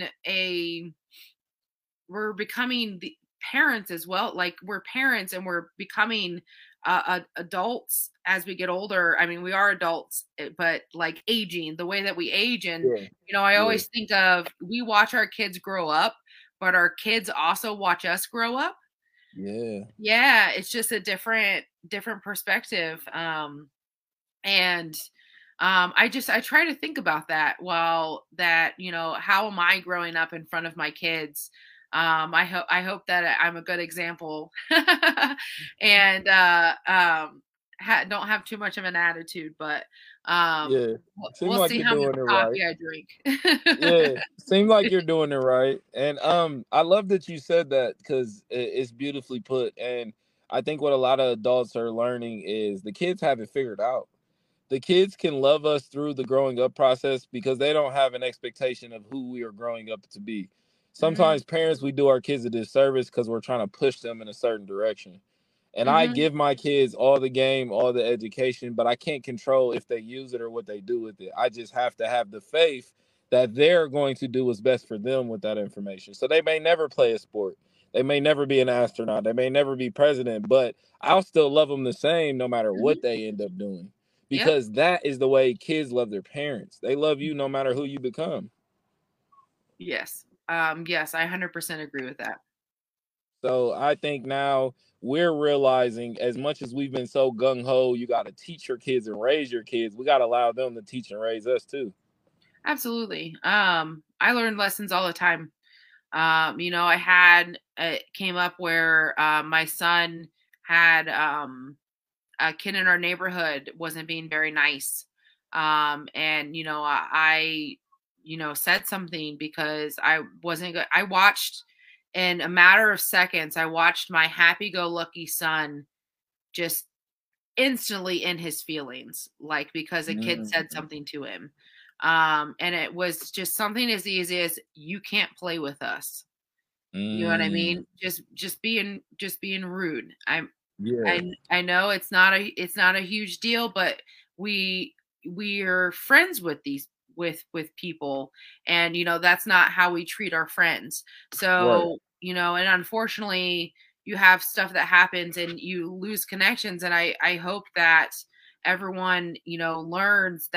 the parents as well. Like, we're parents, and we're becoming adults as we get older. I mean, we are adults, but like aging, the way that we age. And Yeah. I Yeah. always think of, we watch our kids grow up, but our kids also watch us grow up. Yeah. Yeah, it's just a different perspective. And I try to think about that, while that, how am I growing up in front of my kids? I hope that I'm a good example. And don't have too much of an attitude, but Yeah. Seem we'll like see you're how much doing it right. coffee I drink. Yeah, seem like you're doing it right. And I love that you said that, because it's beautifully put. And I think what a lot of adults are learning is the kids have it figured out. The kids can love us through the growing up process because they don't have an expectation of who we are growing up to be. Hmm. Sometimes parents, we do our kids a disservice because we're trying to push them in a certain direction. And I Hmm. give my kids all the game, all the education, but I can't control if they use it or what they do with it. I just have to have the faith that they're going to do what's best for them with that information. So they may never play a sport. They may never be an astronaut. They may never be president, but I'll still love them the same no matter Hmm. what they end up doing. Yep. Because that is the way kids love their parents. They love you no matter who you become. Yes. Yes, I 100% agree with that. So I think now we're realizing, as much as we've been so gung ho, you got to teach your kids and raise your kids. We got to allow them to teach and raise us too. Absolutely. I learned lessons all the time. It came up where my son had a kid in our neighborhood wasn't being very nice. And said something, because I wasn't good. I watched, in a matter of seconds, I watched my happy go lucky son just instantly in his feelings, like, because a kid said Mm, something to him. And it was just something as easy as, you can't play with us. You know what I mm, mean? Just being rude. yeah, I know it's not a huge deal, but we're friends with these with people, and that's not how we treat our friends. right. So, and unfortunately, you have stuff that happens, and you lose connections, and I hope that everyone, learns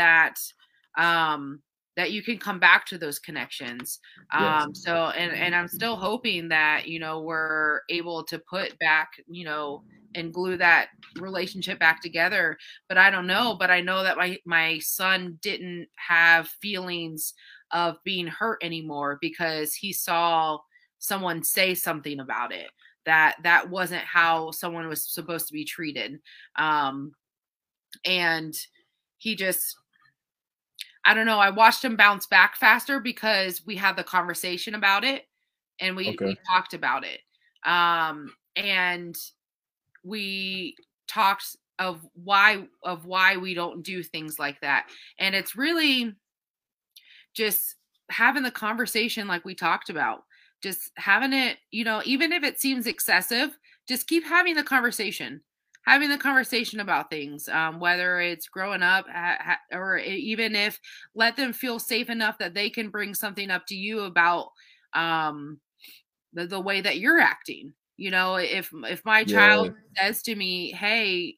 that you can come back to those connections. Yes. So, and I'm still hoping that, we're able to put back, and glue that relationship back together. But I don't know. But I know that my son didn't have feelings of being hurt anymore, because he saw someone say something about it, that wasn't how someone was supposed to be treated. And he just I don't know, I watched him bounce back faster because we had the conversation about it and we Okay. talked about it. And we talked of why we don't do things like that. And it's really just having the conversation like we talked about. Just having it, you know, even if it seems excessive, just keep having the conversation. Having the conversation about things, whether it's growing up or even if let them feel safe enough that they can bring something up to you about um, the way that you're acting. You know, if my child Yeah. says to me, "Hey,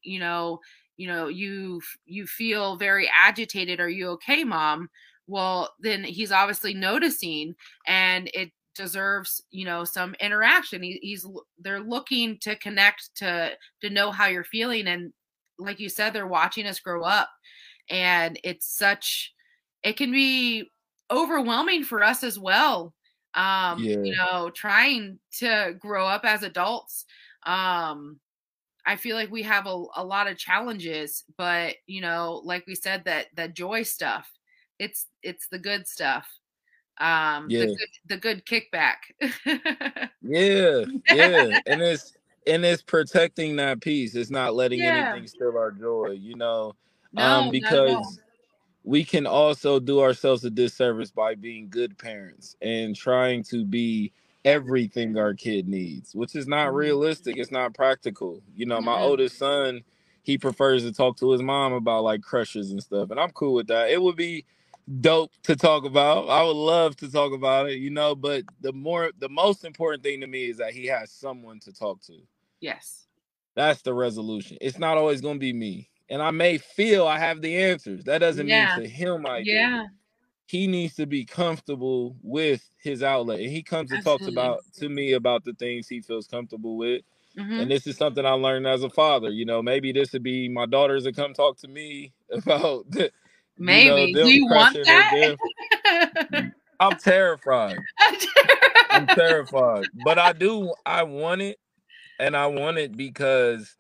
you feel very agitated. Are you okay, mom?" Well, then he's obviously noticing, and it deserves, you know, some interaction. He's they're looking to connect to know how you're feeling, and like you said, they're watching us grow up, and it can be overwhelming for us as well, Yeah. you know, trying to grow up as adults. I feel like we have a lot of challenges, but you know, like we said, that joy stuff, it's the good stuff. Yeah. The good kickback. Yeah. Yeah. And it's protecting that peace. It's not letting Yeah. anything steal our joy, No, not at all. because we can also do ourselves a disservice by being good parents and trying to be everything our kid needs, which is not Mhm. realistic. It's not practical. My Mm-mm. oldest son, he prefers to talk to his mom about like crushes and stuff, and I'm cool with that. It would be dope to talk about. I would love to talk about it, but the most important thing to me is that he has someone to talk to. Yes. That's the resolution. It's not always going to be me. And I may feel I have the answers. That doesn't mean Yeah. to him I do. Yeah. He needs to be comfortable with his outlet. And he comes to talk Absolutely. to me about the things he feels comfortable with. And Hmm. this is something I learned as a father. Maybe this would be my daughters that come talk to me about Maybe. Do them you want crushing or them. that? I'm terrified. I'm terrified. But I want it, and I want it because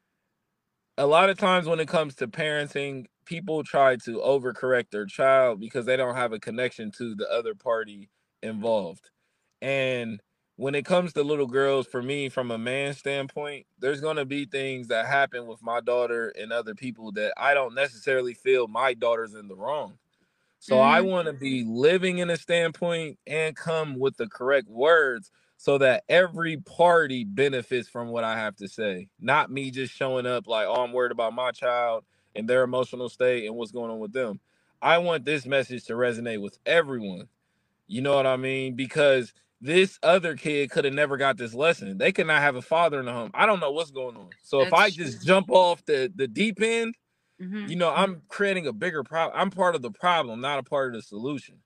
a lot of times when it comes to parenting, people try to overcorrect their child because they don't have a connection to the other party involved. And when it comes to little girls, for me, from a man standpoint, there's going to be things that happen with my daughter and other people that I don't necessarily feel my daughter's in the wrong. So I Hmm. want to be living in a standpoint and come with the correct words so that every party benefits from what I have to say. Not me just showing up like, oh, I'm worried about my child and their emotional state and what's going on with them. I want this message to resonate with everyone. You know what I mean? Because this other kid could have never got this lesson. They could not have a father in the home. I don't know what's going on. So if I That's true. just jump off the deep end, Hmm. I'm creating a bigger problem. I'm part of the problem, not a part of the solution.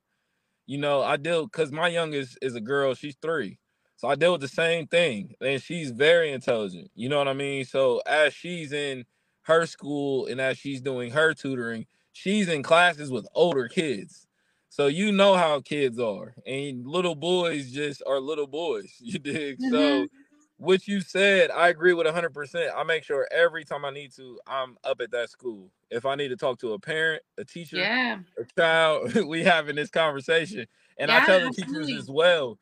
I deal because my youngest is a girl. She's 3, so I deal with the same thing, and she's very intelligent. You know what I mean? So as she's in her school and as she's doing her tutoring, she's in classes with older kids. So you know how kids are, and little boys just are little boys. You dig? So Hmm. what you said, I agree with 100%. I make sure every time I need to, I'm up at that school. If I need to talk to a parent, a teacher, Yeah. a child, we having this conversation. And I Yeah, tell the teachers absolutely. as well,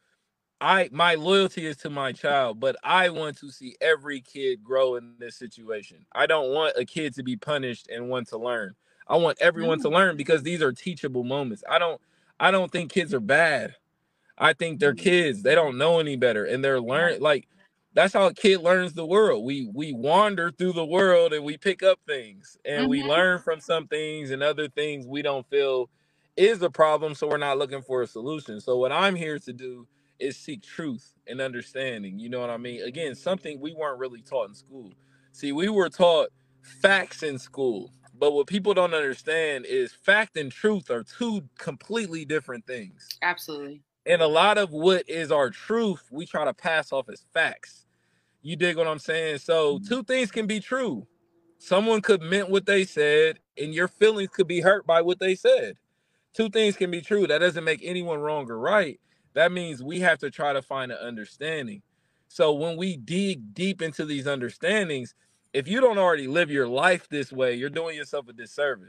my loyalty is to my child, but I want to see every kid grow in this situation. I don't want a kid to be punished and want to learn. I want everyone to No. learn because these are teachable moments. I don't think kids are bad. I think they're Mhm. kids. They don't know any better, and they're Yeah. learn like that's how a kid learns the world. We wander through the world and we pick up things and we Mhm. learn from some things and other things we don't feel is a problem. So we're not looking for a solution. So what I'm here to do is seek truth and understanding. You know what I mean? Again, something we weren't really taught in school. See, we were taught facts in school. But what people don't understand is fact and truth are two completely different things. Absolutely. And a lot of what is our truth, we try to pass off as facts. You dig what I'm saying? So Mhm. two things can be true. Someone could meant what they said, and your feelings could be hurt by what they said. Two things can be true. That doesn't make anyone wrong or right. That means we have to try to find an understanding. So when we dig deep into these understandings, if you don't already live your life this way, you're doing yourself a disservice.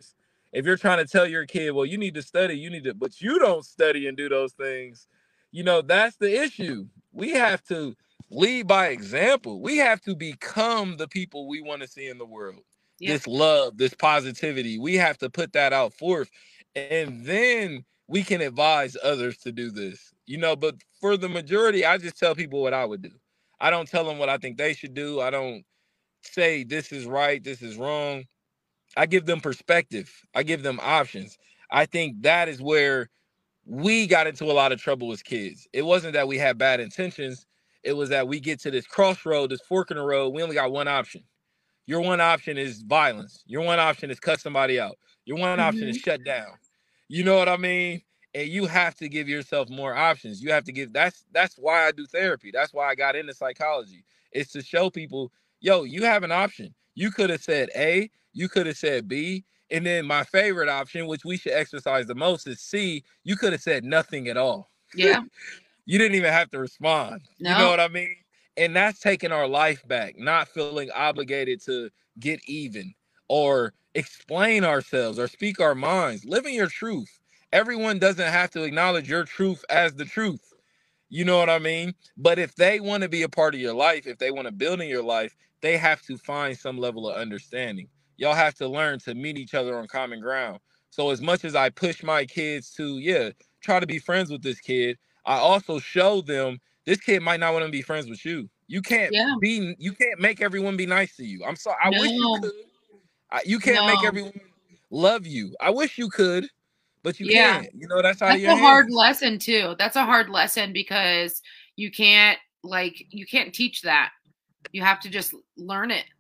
If you're trying to tell your kid, well, you need to study, but you don't study and do those things, that's the issue. We have to lead by example. We have to become the people we want to see in the world. Yep. This love, this positivity, we have to put that out forth. And then we can advise others to do this. But for the majority, I just tell people what I would do. I don't tell them what I think they should do. I don't say this is right, this is wrong. I give them perspective. I give them options. I think that is where we got into a lot of trouble as kids. It wasn't that we had bad intentions. It was that we get to this crossroad, this fork in the road. We only got one option. Your one option is violence. Your one option is cut somebody out. Your one option is shut down. You know what I mean? And you have to give yourself more options. You have to give. That's why I do therapy. That's why I got into psychology. It's to show people, yo, you have an option. You could have said A, you could have said B, and then my favorite option, which we should exercise the most, is C. You could have said nothing at all. Yeah. You didn't even have to respond. No. You know what I mean? And that's taking our life back, not feeling obligated to get even or explain ourselves or speak our minds. Living your truth. Everyone doesn't have to acknowledge your truth as the truth. You know what I mean? But if they want to be a part of your life, if they want to build in your life, they have to find some level of understanding. Y'all have to learn to meet each other on common ground. So as much as I push my kids to, try to be friends with this kid, I also show them this kid might not want to be friends with you. You can't make everyone be nice to you. I'm sorry. I wish you could. You can't make everyone love you. I wish you could, but you can't. That's out of your hands. That's a hard lesson too. That's a hard lesson because you can't teach that. You have to just learn it.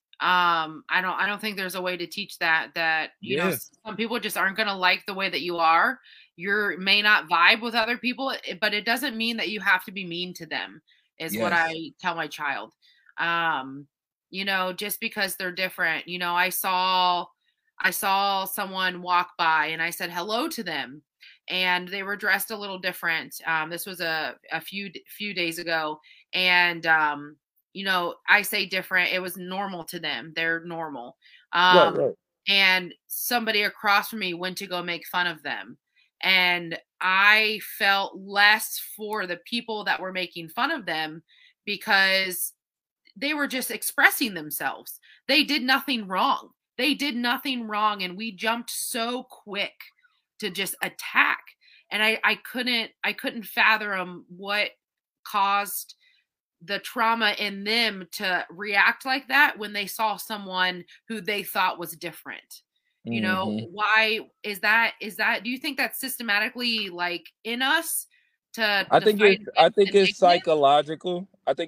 I don't think there's a way to teach that some people just aren't going to like the way that you are. You may not vibe with other people, but it doesn't mean that you have to be mean to them is what I tell my child. Just because they're different. I saw someone walk by and I said hello to them and they were dressed a little different. This was a few days ago. And, I say different. It was normal to them. They're normal. Right. And somebody across from me went to go make fun of them. And I felt less for the people that were making fun of them because they were just expressing themselves. They did nothing wrong. And we jumped so quick to just attack. And I couldn't fathom what caused the trauma in them to react like that when they saw someone who they thought was different. Why is that? Do you think that's systematically like in us I think it's psychological.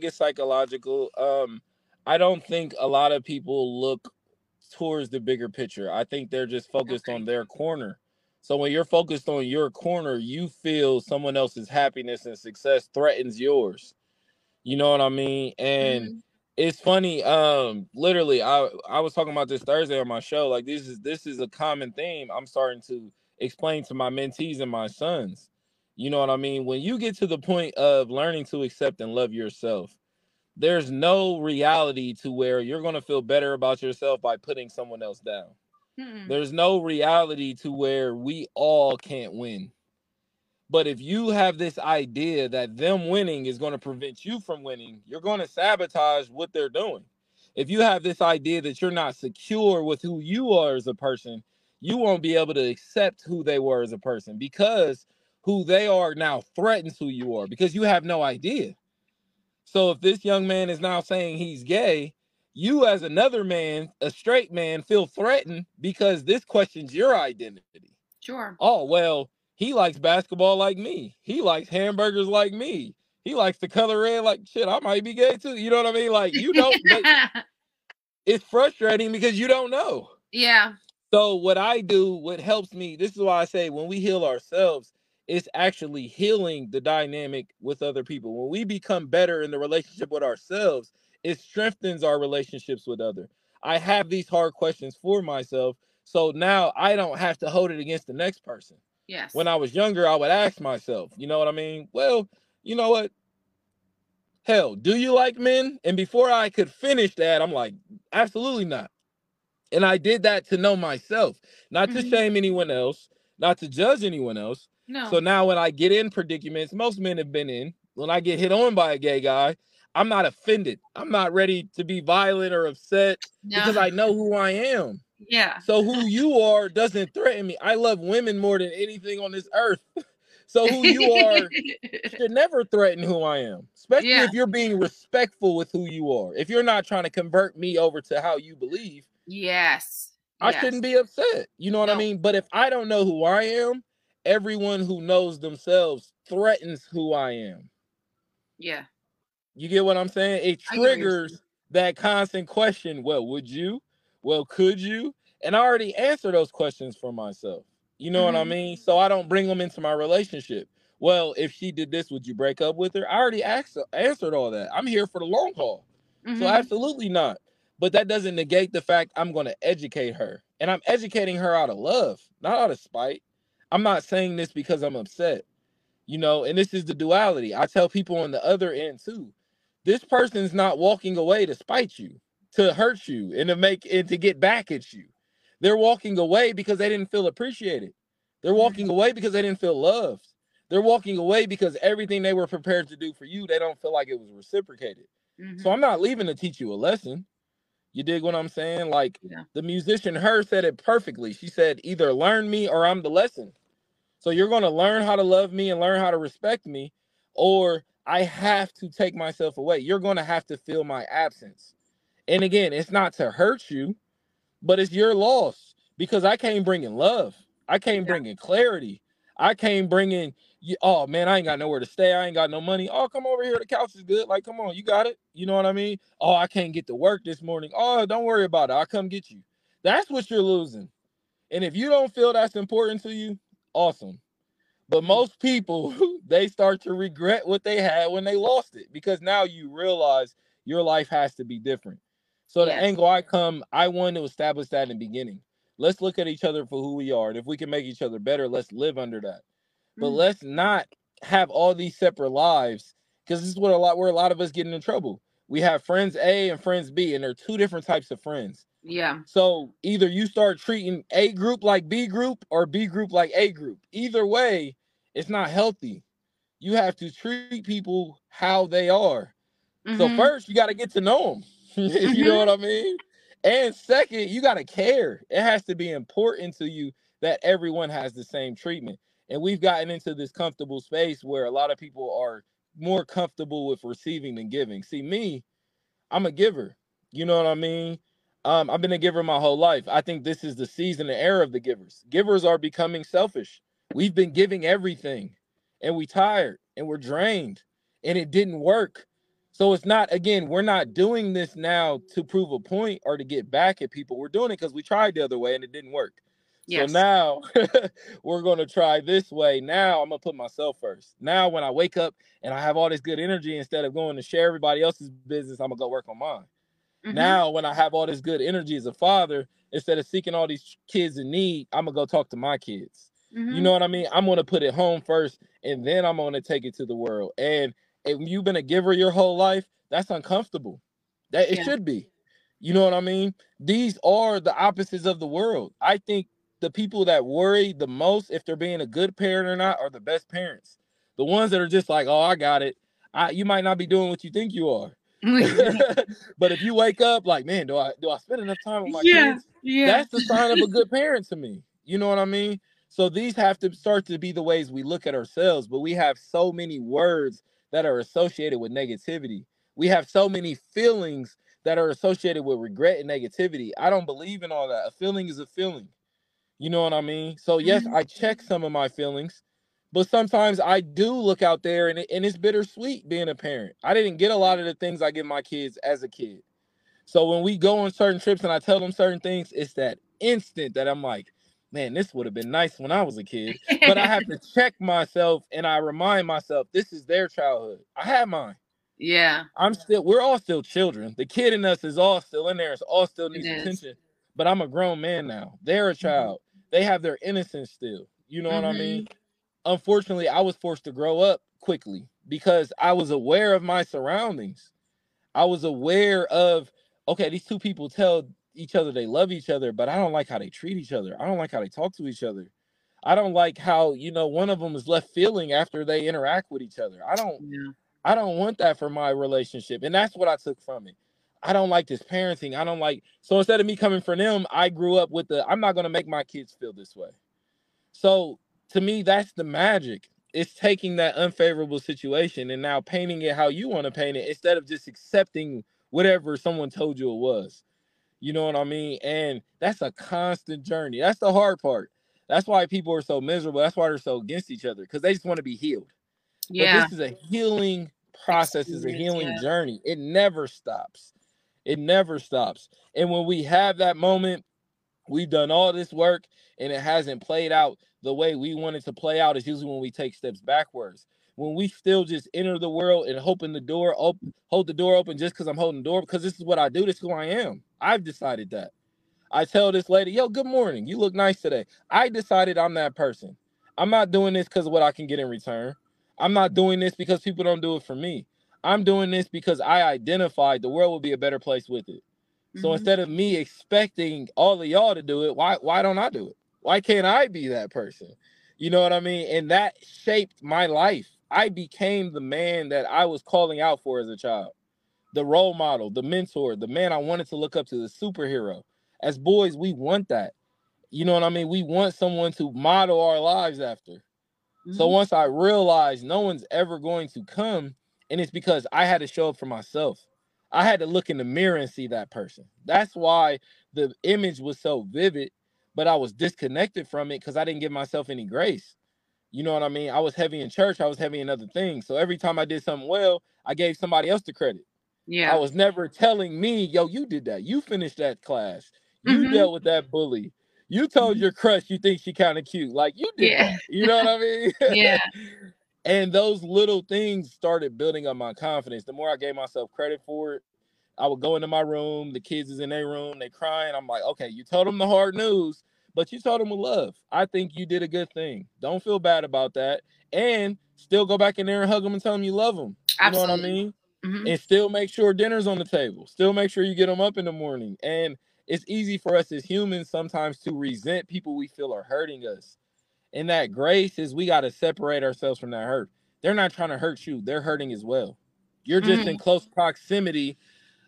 I don't think a lot of people look towards the bigger picture. I think they're just focused on their corner. So when you're focused on your corner, you feel someone else's happiness and success threatens yours. You know what I mean? And it's funny. Literally, I was talking about this Thursday on my show. Like this is a common theme I'm starting to explain to my mentees and my sons. You know what I mean? When you get to the point of learning to accept and love yourself, there's no reality to where you're going to feel better about yourself by putting someone else down. There's no reality to where we all can't win. But if you have this idea that them winning is going to prevent you from winning, you're going to sabotage what they're doing. If you have this idea that you're not secure with who you are as a person, you won't be able to accept who they were as a person because who they are now threatens who you are because you have no idea. So if this young man is now saying he's gay, you as another man, a straight man, feel threatened because this questions your identity. Sure. Oh, well, he likes basketball like me. He likes hamburgers like me. He likes the color red like shit. I might be gay too. You know what I mean? Like you don't. It's frustrating because you don't know. Yeah. So what I do, what helps me, this is why I say when we heal ourselves, it's actually healing the dynamic with other people. When we become better in the relationship with ourselves, it strengthens our relationships with others. I have these hard questions for myself. So now I don't have to hold it against the next person. Yes. When I was younger, I would ask myself, you know what I mean? Well, you know what? Hell, do you like men? And before I could finish that, I'm like, absolutely not. And I did that to know myself, not to Mm-hmm. shame anyone else, not to judge anyone else. So No. now when I get in predicaments, most men have been in, when I get hit on by a gay guy, I'm not offended. I'm not ready to be violent or upset No. because I know who I am. Yeah. So who you are doesn't threaten me. I love women more than anything on this earth. So who you are should never threaten who I am, especially Yeah. if you're being respectful with who you are. If you're not trying to convert me over to how you believe, Yes. I Yes. shouldn't be upset. You know what I No. mean? But if I don't know who I am, everyone who knows themselves threatens who I am. Yeah. You get what I'm saying? It I get what you're saying. triggers that constant question. Well, would you? Well, could you? And I already answer those questions for myself. You know what I Mm-hmm. mean? So I don't bring them into my relationship. Well, if she did this, would you break up with her? I already answered all that. I'm here for the long haul. So Mm-hmm. absolutely not. But that doesn't negate the fact I'm going to educate her. And I'm educating her out of love, not out of spite. I'm not saying this because I'm upset. And this is the duality. I tell people on the other end too. This person's not walking away to spite you, to hurt you, and to get back at you. They're walking away because they didn't feel appreciated. They're walking away because they didn't feel loved. They're walking away because everything they were prepared to do for you, they don't feel like it was reciprocated. So Mm-hmm. I'm not leaving to teach you a lesson. You dig what I'm saying? Like Yeah. the musician her said it perfectly. She said, either learn me or I'm the lesson. So you're going to learn how to love me and learn how to respect me, or I have to take myself away. You're going to have to feel my absence. And again, it's not to hurt you, but it's your loss because I came bringing love. I came Yeah. bringing clarity. I came bringing, oh man, I ain't got nowhere to stay. I ain't got no money. Oh, come over here. The couch is good. Like, come on, you got it. You know what I mean? Oh, I can't get to work this morning. Oh, don't worry about it. I'll come get you. That's what you're losing. And if you don't feel that's important to you, awesome. But Mm. most people, they start to regret what they had when they lost it because now you realize your life has to be different. So the Yes. angle I come, I want to establish that in the beginning. Let's look at each other for who we are. And if we can make each other better, let's live under that. But Mm. let's not have all these separate lives because this is where a lot of us get in trouble. We have friends A and friends B, and they're two different types of friends. Yeah. So either you start treating A group like B group or B group like A group. Either way, it's not healthy. You have to treat people how they are. So Mm-hmm. first, you got to get to know them. You know Mm-hmm. what I mean? And second, you got to care. It has to be important to you that everyone has the same treatment. And we've gotten into this comfortable space where a lot of people are more comfortable with receiving than giving. See, me, I'm a giver. You know what I mean? I've been a giver my whole life. I think this is the season and era of the givers. Givers are becoming selfish. We've been giving everything, and we tired, and we're drained, and it didn't work. So it's not, again, we're not doing this now to prove a point or to get back at people. We're doing it because we tried the other way and it didn't work. So Yes. now we're going to try this way. Now I'm going to put myself first. Now when I wake up and I have all this good energy, instead of going to share everybody else's business, I'm going to go work on mine. Mm-hmm. Now when I have all this good energy as a father, instead of seeking all these kids in need, I'm going to go talk to my kids. You Mm-hmm. know what I mean? I'm going to put it home first and then I'm going to take it to the world. And if you've been a giver your whole life, that's uncomfortable. That it Yeah. should be. You know what I mean? These are the opposites of the world. I think the people that worry the most if they're being a good parent or not are the best parents. The ones that are just like, oh, I got it. You might not be doing what you think you are. But if you wake up like, man, do I spend enough time with my Yeah. kids? Yeah. That's the sign of a good parent to me. You know what I mean? So these have to start to be the ways we look at ourselves, but we have so many words that are associated with negativity. We have so many feelings that are associated with regret and negativity. I don't believe in all that. A feeling is a feeling. You know what I mean? So yes, Mm-hmm. I check some of my feelings, but sometimes I do look out there and it's bittersweet being a parent. I didn't get a lot of the things I give my kids as a kid. So when we go on certain trips and I tell them certain things, it's that instant that I'm like, man, this would have been nice when I was a kid. But I have to check myself and I remind myself this is their childhood. I had mine. Yeah. We're all still children. The kid in us is all still in there. It's all still It needs is. attention. But I'm a grown man now. They're a child. They have their innocence still. You know what I Mm-hmm. mean? Unfortunately, I was forced to grow up quickly because I was aware of my surroundings. I was aware of, okay, these two people tell each other, they love each other, but I don't like how they treat each other. I don't like how they talk to each other. I don't like how, one of them is left feeling after they interact with each other. Yeah. I don't want that for my relationship. And that's what I took from it. I don't like this parenting. I don't like, so instead of me coming from them, I grew up with I'm not going to make my kids feel this way. So to me, that's the magic. It's taking that unfavorable situation and now painting it how you want to paint it instead of just accepting whatever someone told you it was. You know what I mean? And that's a constant journey. That's the hard part. That's why people are so miserable. That's why they're so against each other, because they just want to be healed. But Yeah. this is a healing process, is a Experience, healing yeah. journey. It never stops. It never stops. And when we have that moment, we've done all this work and it hasn't played out the way we want it to play out, is usually when we take steps backwards. When we still just enter the world and hold the door open just because I'm holding the door, because this is what I do, this is who I am. I've decided that. I tell this lady, yo, good morning. You look nice today. I decided I'm that person. I'm not doing this because of what I can get in return. I'm not doing this because people don't do it for me. I'm doing this because I identified the world would be a better place with it. So instead of me expecting all of y'all to do it, why don't I do it? Why can't I be that person? You know what I mean? And that shaped my life. I became the man that I was calling out for as a child. The role model, the mentor, the man I wanted to look up to, the superhero. As boys, we want that. You know what I mean? We want someone to model our lives after. So once I realized no one's ever going to come, and it's because I had to show up for myself. I had to look in the mirror and see that person. That's why the image was so vivid, but I was disconnected from it because I didn't give myself any grace. You know what I mean? I was heavy in church. I was heavy in other things. So every time I did something well, I gave somebody else the credit. Yeah. I was never telling me, yo, you did that. You finished that class. You dealt with that bully. You told your crush you think she kind of cute. Like, you did Yeah. that. You know what I mean? Yeah. And those little things started building up my confidence. The more I gave myself credit for it, I would go into my room. The kids is in their room. They crying. I'm like, okay, you told them the hard news, but you told them with love. I think you did a good thing. Don't feel bad about that. And still go back in there and hug them and tell them you love them. You know what I mean? And still make sure dinner's on the table. Still make sure you get them up in the morning. And it's easy for us as humans sometimes to resent people we feel are hurting us. And that grace is, we got to separate ourselves from that hurt. They're not trying to hurt you. They're hurting as well. You're just in close proximity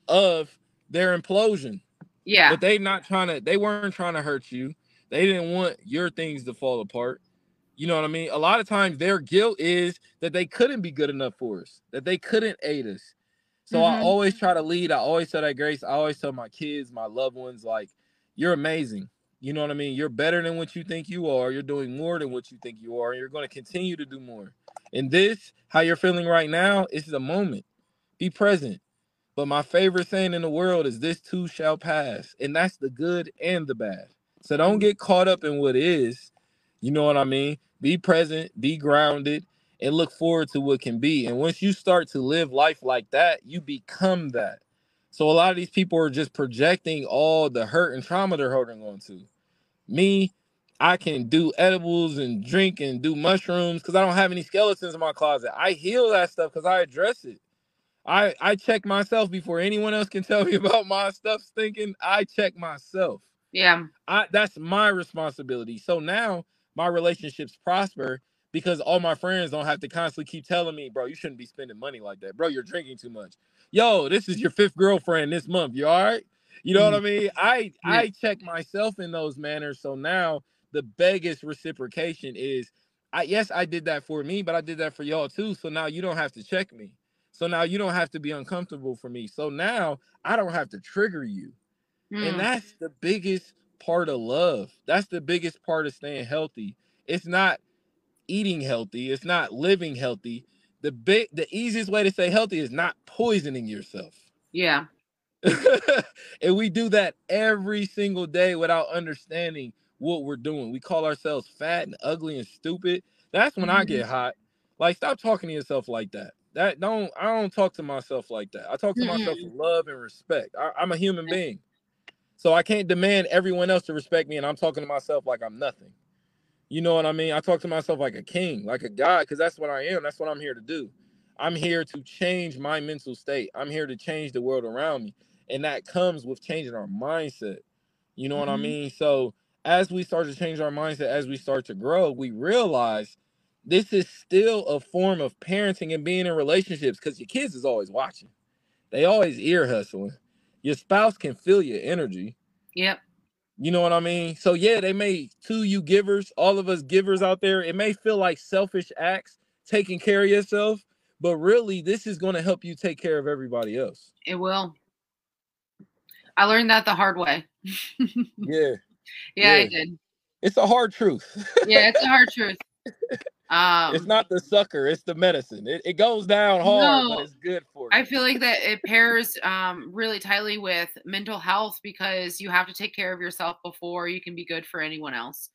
of their implosion. Yeah. But they weren't trying to hurt you. They didn't want your things to fall apart. You know what I mean? A lot of times their guilt is that they couldn't be good enough for us, that they couldn't aid us. So I always try to lead. I always tell that grace. I always tell my kids, my loved ones, like, you're amazing. You know what I mean? You're better than what you think you are. You're doing more than what you think you are. And you're going to continue to do more. And this, how you're feeling right now, is the moment. Be present. But my favorite saying in the world is, this too shall pass. And that's the good and the bad. So don't get caught up in what is. You know what I mean? Be present, be grounded, and look forward to what can be. And once you start to live life like that, you become that. So a lot of these people are just projecting all the hurt and trauma they're holding on to. Me, I can do edibles and drink and do mushrooms because I don't have any skeletons in my closet. I heal that stuff because I address it. I check myself before anyone else can tell me about my stuff stinking. I check myself. Yeah. That's my responsibility. So now my relationships prosper because all my friends don't have to constantly keep telling me, bro, you shouldn't be spending money like that. Bro, you're drinking too much. Yo, this is your 5th girlfriend this month. You all right? You know what I mean? I check myself in those manners. So now the biggest reciprocation is, yes, I did that for me, but I did that for y'all too. So now you don't have to check me. So now you don't have to be uncomfortable for me. So now I don't have to trigger you. And that's the biggest part of love. That's the biggest part of staying healthy. It's not eating healthy. It's not living healthy. The easiest way to stay healthy is not poisoning yourself. Yeah. And we do that every single day without understanding what we're doing. We call ourselves fat and ugly and stupid. That's when I get hot. Like, stop talking to yourself like that. I don't talk to myself like that. I talk to myself with love and respect. I'm a human being. So I can't demand everyone else to respect me, and I'm talking to myself like I'm nothing. You know what I mean? I talk to myself like a king, like a god, because that's what I am. That's what I'm here to do. I'm here to change my mental state. I'm here to change the world around me. And that comes with changing our mindset. You know what I Mm-hmm. mean? So as we start to change our mindset, as we start to grow, we realize this is still a form of parenting and being in relationships, because your kids is always watching. They always ear hustling. Your spouse can feel your energy. Yep. You know what I mean? So yeah, they may, to you givers, all of us givers out there, it may feel like selfish acts, taking care of yourself, but really this is going to help you take care of everybody else. It will. I learned that the hard way. Yeah, Yeah, I yeah. did. It's a hard truth. Yeah, it's a hard truth. It's not the sucker, it's the medicine. It goes down hard, but No, it's good for I you. feel like that it pairs really tightly with mental health, because you have to take care of yourself before you can be good for anyone else.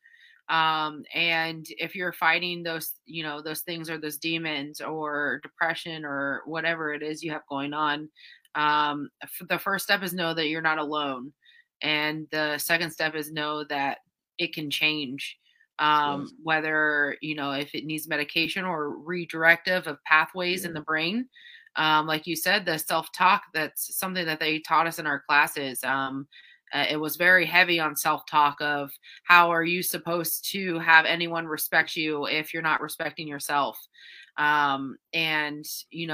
And if you're fighting those, those things, or those demons, or depression, or whatever it is you have going on, the first step is know that you're not alone. And the second step is know that it can change. Yes. Whether, if it needs medication or redirective of pathways in the brain. Like you said, the self-talk, that's something that they taught us in our classes. It was very heavy on self-talk of how are you supposed to have anyone respect you if you're not respecting yourself. And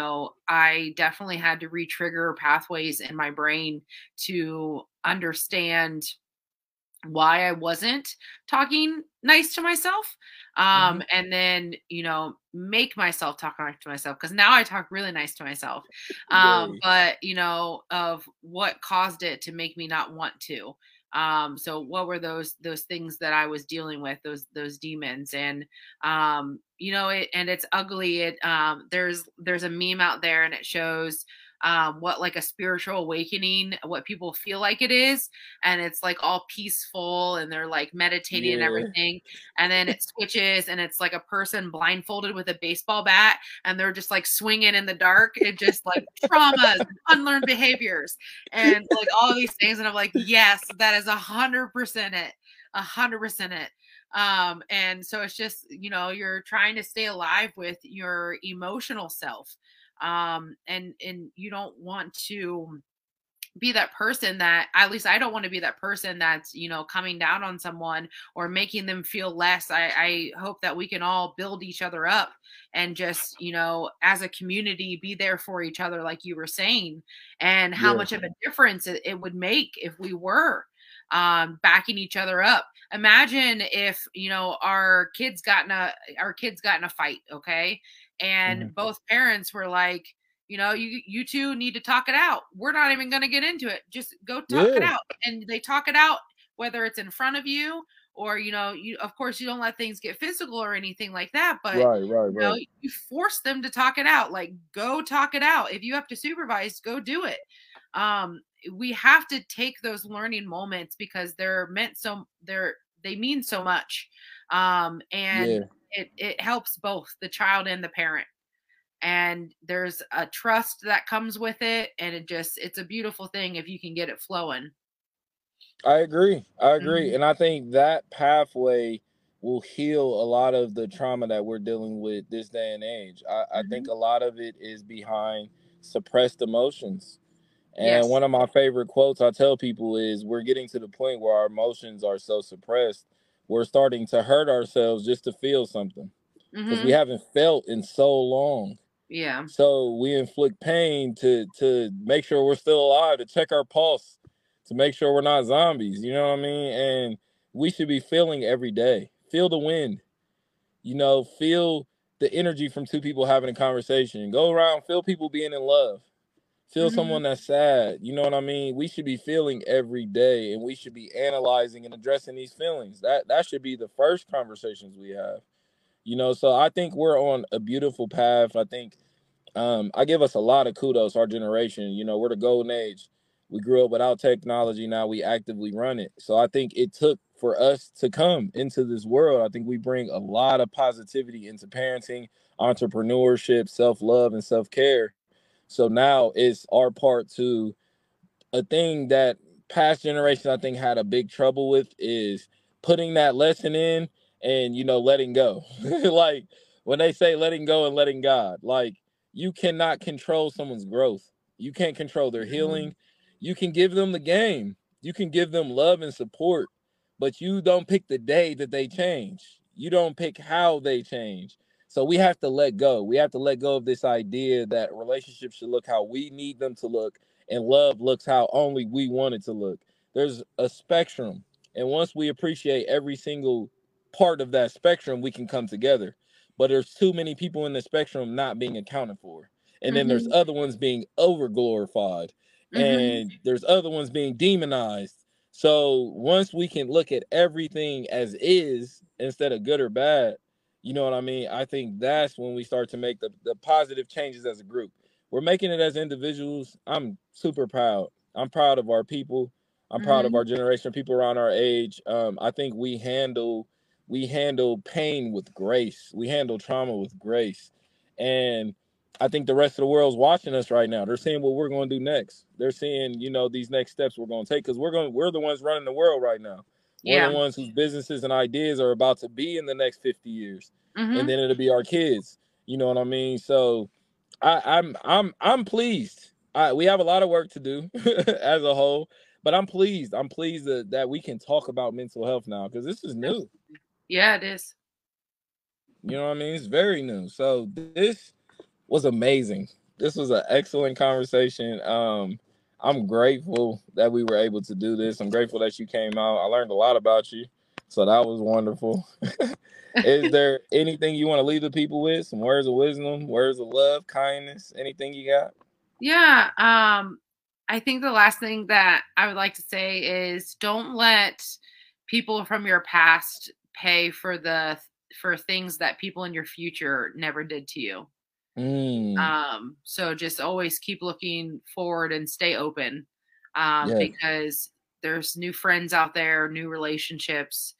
I definitely had to re-trigger pathways in my brain to understand why I wasn't talking nice to myself. And then, make myself talk nice to myself, because now I talk really nice to myself. Yay. But, of what caused it to make me not want to. So what were those things that I was dealing with, those demons? And it's ugly. There's a meme out there, and it shows what like a spiritual awakening, what people feel like it is, and it's like all peaceful, and they're like meditating and Yeah. everything, and then it switches, and it's like a person blindfolded with a baseball bat, and they're just like swinging in the dark. It just like traumas, unlearned behaviors, and like all these things. And I'm like, yes, that is 100% it, 100% it. And so it's just, you're trying to stay alive with your emotional self. And you don't want to be that person that, at least I don't want to be that person that's, coming down on someone or making them feel less. I hope that we can all build each other up, and just, as a community, be there for each other, like you were saying, and how Yeah. much of a difference it would make if we were backing each other up. Imagine if, our kids got in a fight, okay, and both parents were like, you two need to talk it out. We're not even going to get into it. Just go talk it Yeah. out. And they talk it out, whether it's in front of you, or, you, of course, you don't let things get physical or anything like that. But, Right. you force them to talk it out. Like, go talk it out. If you have to supervise, go do it. We have to take those learning moments, because they mean so much. And Yeah. it helps both the child and the parent. And there's a trust that comes with it, and it's a beautiful thing if you can get it flowing. I agree. Mhm. And I think that pathway will heal a lot of the trauma that we're dealing with this day and age. I think Mhm. a lot of it is behind suppressed emotions. And Yes. one of my favorite quotes I tell people is, we're getting to the point where our emotions are so suppressed, we're starting to hurt ourselves just to feel something, because we Mhm. haven't felt in so long. Yeah. So we inflict pain to make sure we're still alive, to check our pulse, to make sure we're not zombies. You know what I mean? And we should be feeling every day. Feel the wind. Feel the energy from two people having a conversation. Go around, feel people being in love. Feel Mhm. someone that's sad. You know what I mean? We should be feeling every day, and we should be analyzing and addressing these feelings. That should be the first conversations we have. So I think we're on a beautiful path. I think I give us a lot of kudos, our generation. We're the golden age. We grew up without technology. Now we actively run it. So I think it took for us to come into this world. I think we bring a lot of positivity into parenting, entrepreneurship, self love, and self care. So now it's our part to, a thing that past generations I think had a big trouble with, is putting that lesson in and letting go. Like when they say letting go and letting God, like you cannot control someone's growth. You can't control their Mhm. healing. You can give them the game. You can give them love and support, but you don't pick the day that they change. You don't pick how they change. So we have to let go. We have to let go of this idea that relationships should look how we need them to look and love looks how only we want it to look. There's a spectrum. And once we appreciate every single part of that spectrum, we can come together. But there's too many people in the spectrum not being accounted for. And then there's other ones being over glorified. And there's other ones being demonized. So once we can look at everything as is instead of good or bad, you know what I mean? I think that's when we start to make the positive changes as a group. We're making it as individuals. I'm super proud. I'm proud of our people. I'm proud of our generation, people around our age. I think we handle pain with grace. We handle trauma with grace. And I think the rest of the world's watching us right now. They're seeing what we're going to do next. They're seeing, these next steps we're going to take, because we're the ones running the world right now. We're the ones whose businesses and ideas are about to be in the next 50 years. And then it'll be our kids. You know what I mean? So I'm pleased. We have a lot of work to do as a whole, but I'm pleased. I'm pleased that we can talk about mental health now, because this is new. Yeah, it is. You know what I mean? It's very new. So this was amazing. This was an excellent conversation. I'm grateful that we were able to do this. I'm grateful that you came out. I learned a lot about you, so that was wonderful. Is there anything you want to leave the people with? Some words of wisdom, words of love, kindness, anything you got? Yeah. I think the last thing that I would like to say is don't let people from your past pay for things that people in your future never did to you. So just always keep looking forward and stay open, because there's new friends out there, new relationships.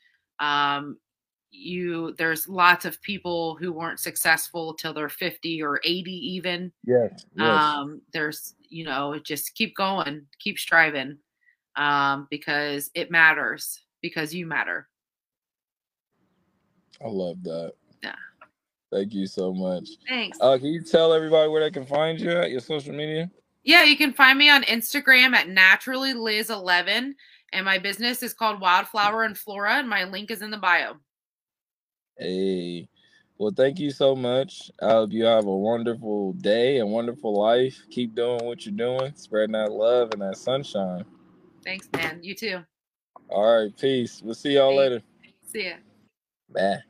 There's lots of people who weren't successful till they're 50 or 80 even. Yes. There's, just keep going, keep striving, because it matters, because you matter. I love that. Yeah. Thank you so much. Thanks. Can you tell everybody where they can find you at your social media? Yeah, you can find me on Instagram at naturallyliz11, and my business is called Wildflower and Flora, and my link is in the bio. Hey, well, thank you so much. I hope you have a wonderful day and wonderful life. Keep doing what you're doing, spreading that love and that sunshine. Thanks, man. You too. All right, peace. We'll see y'all later. See ya. Bye.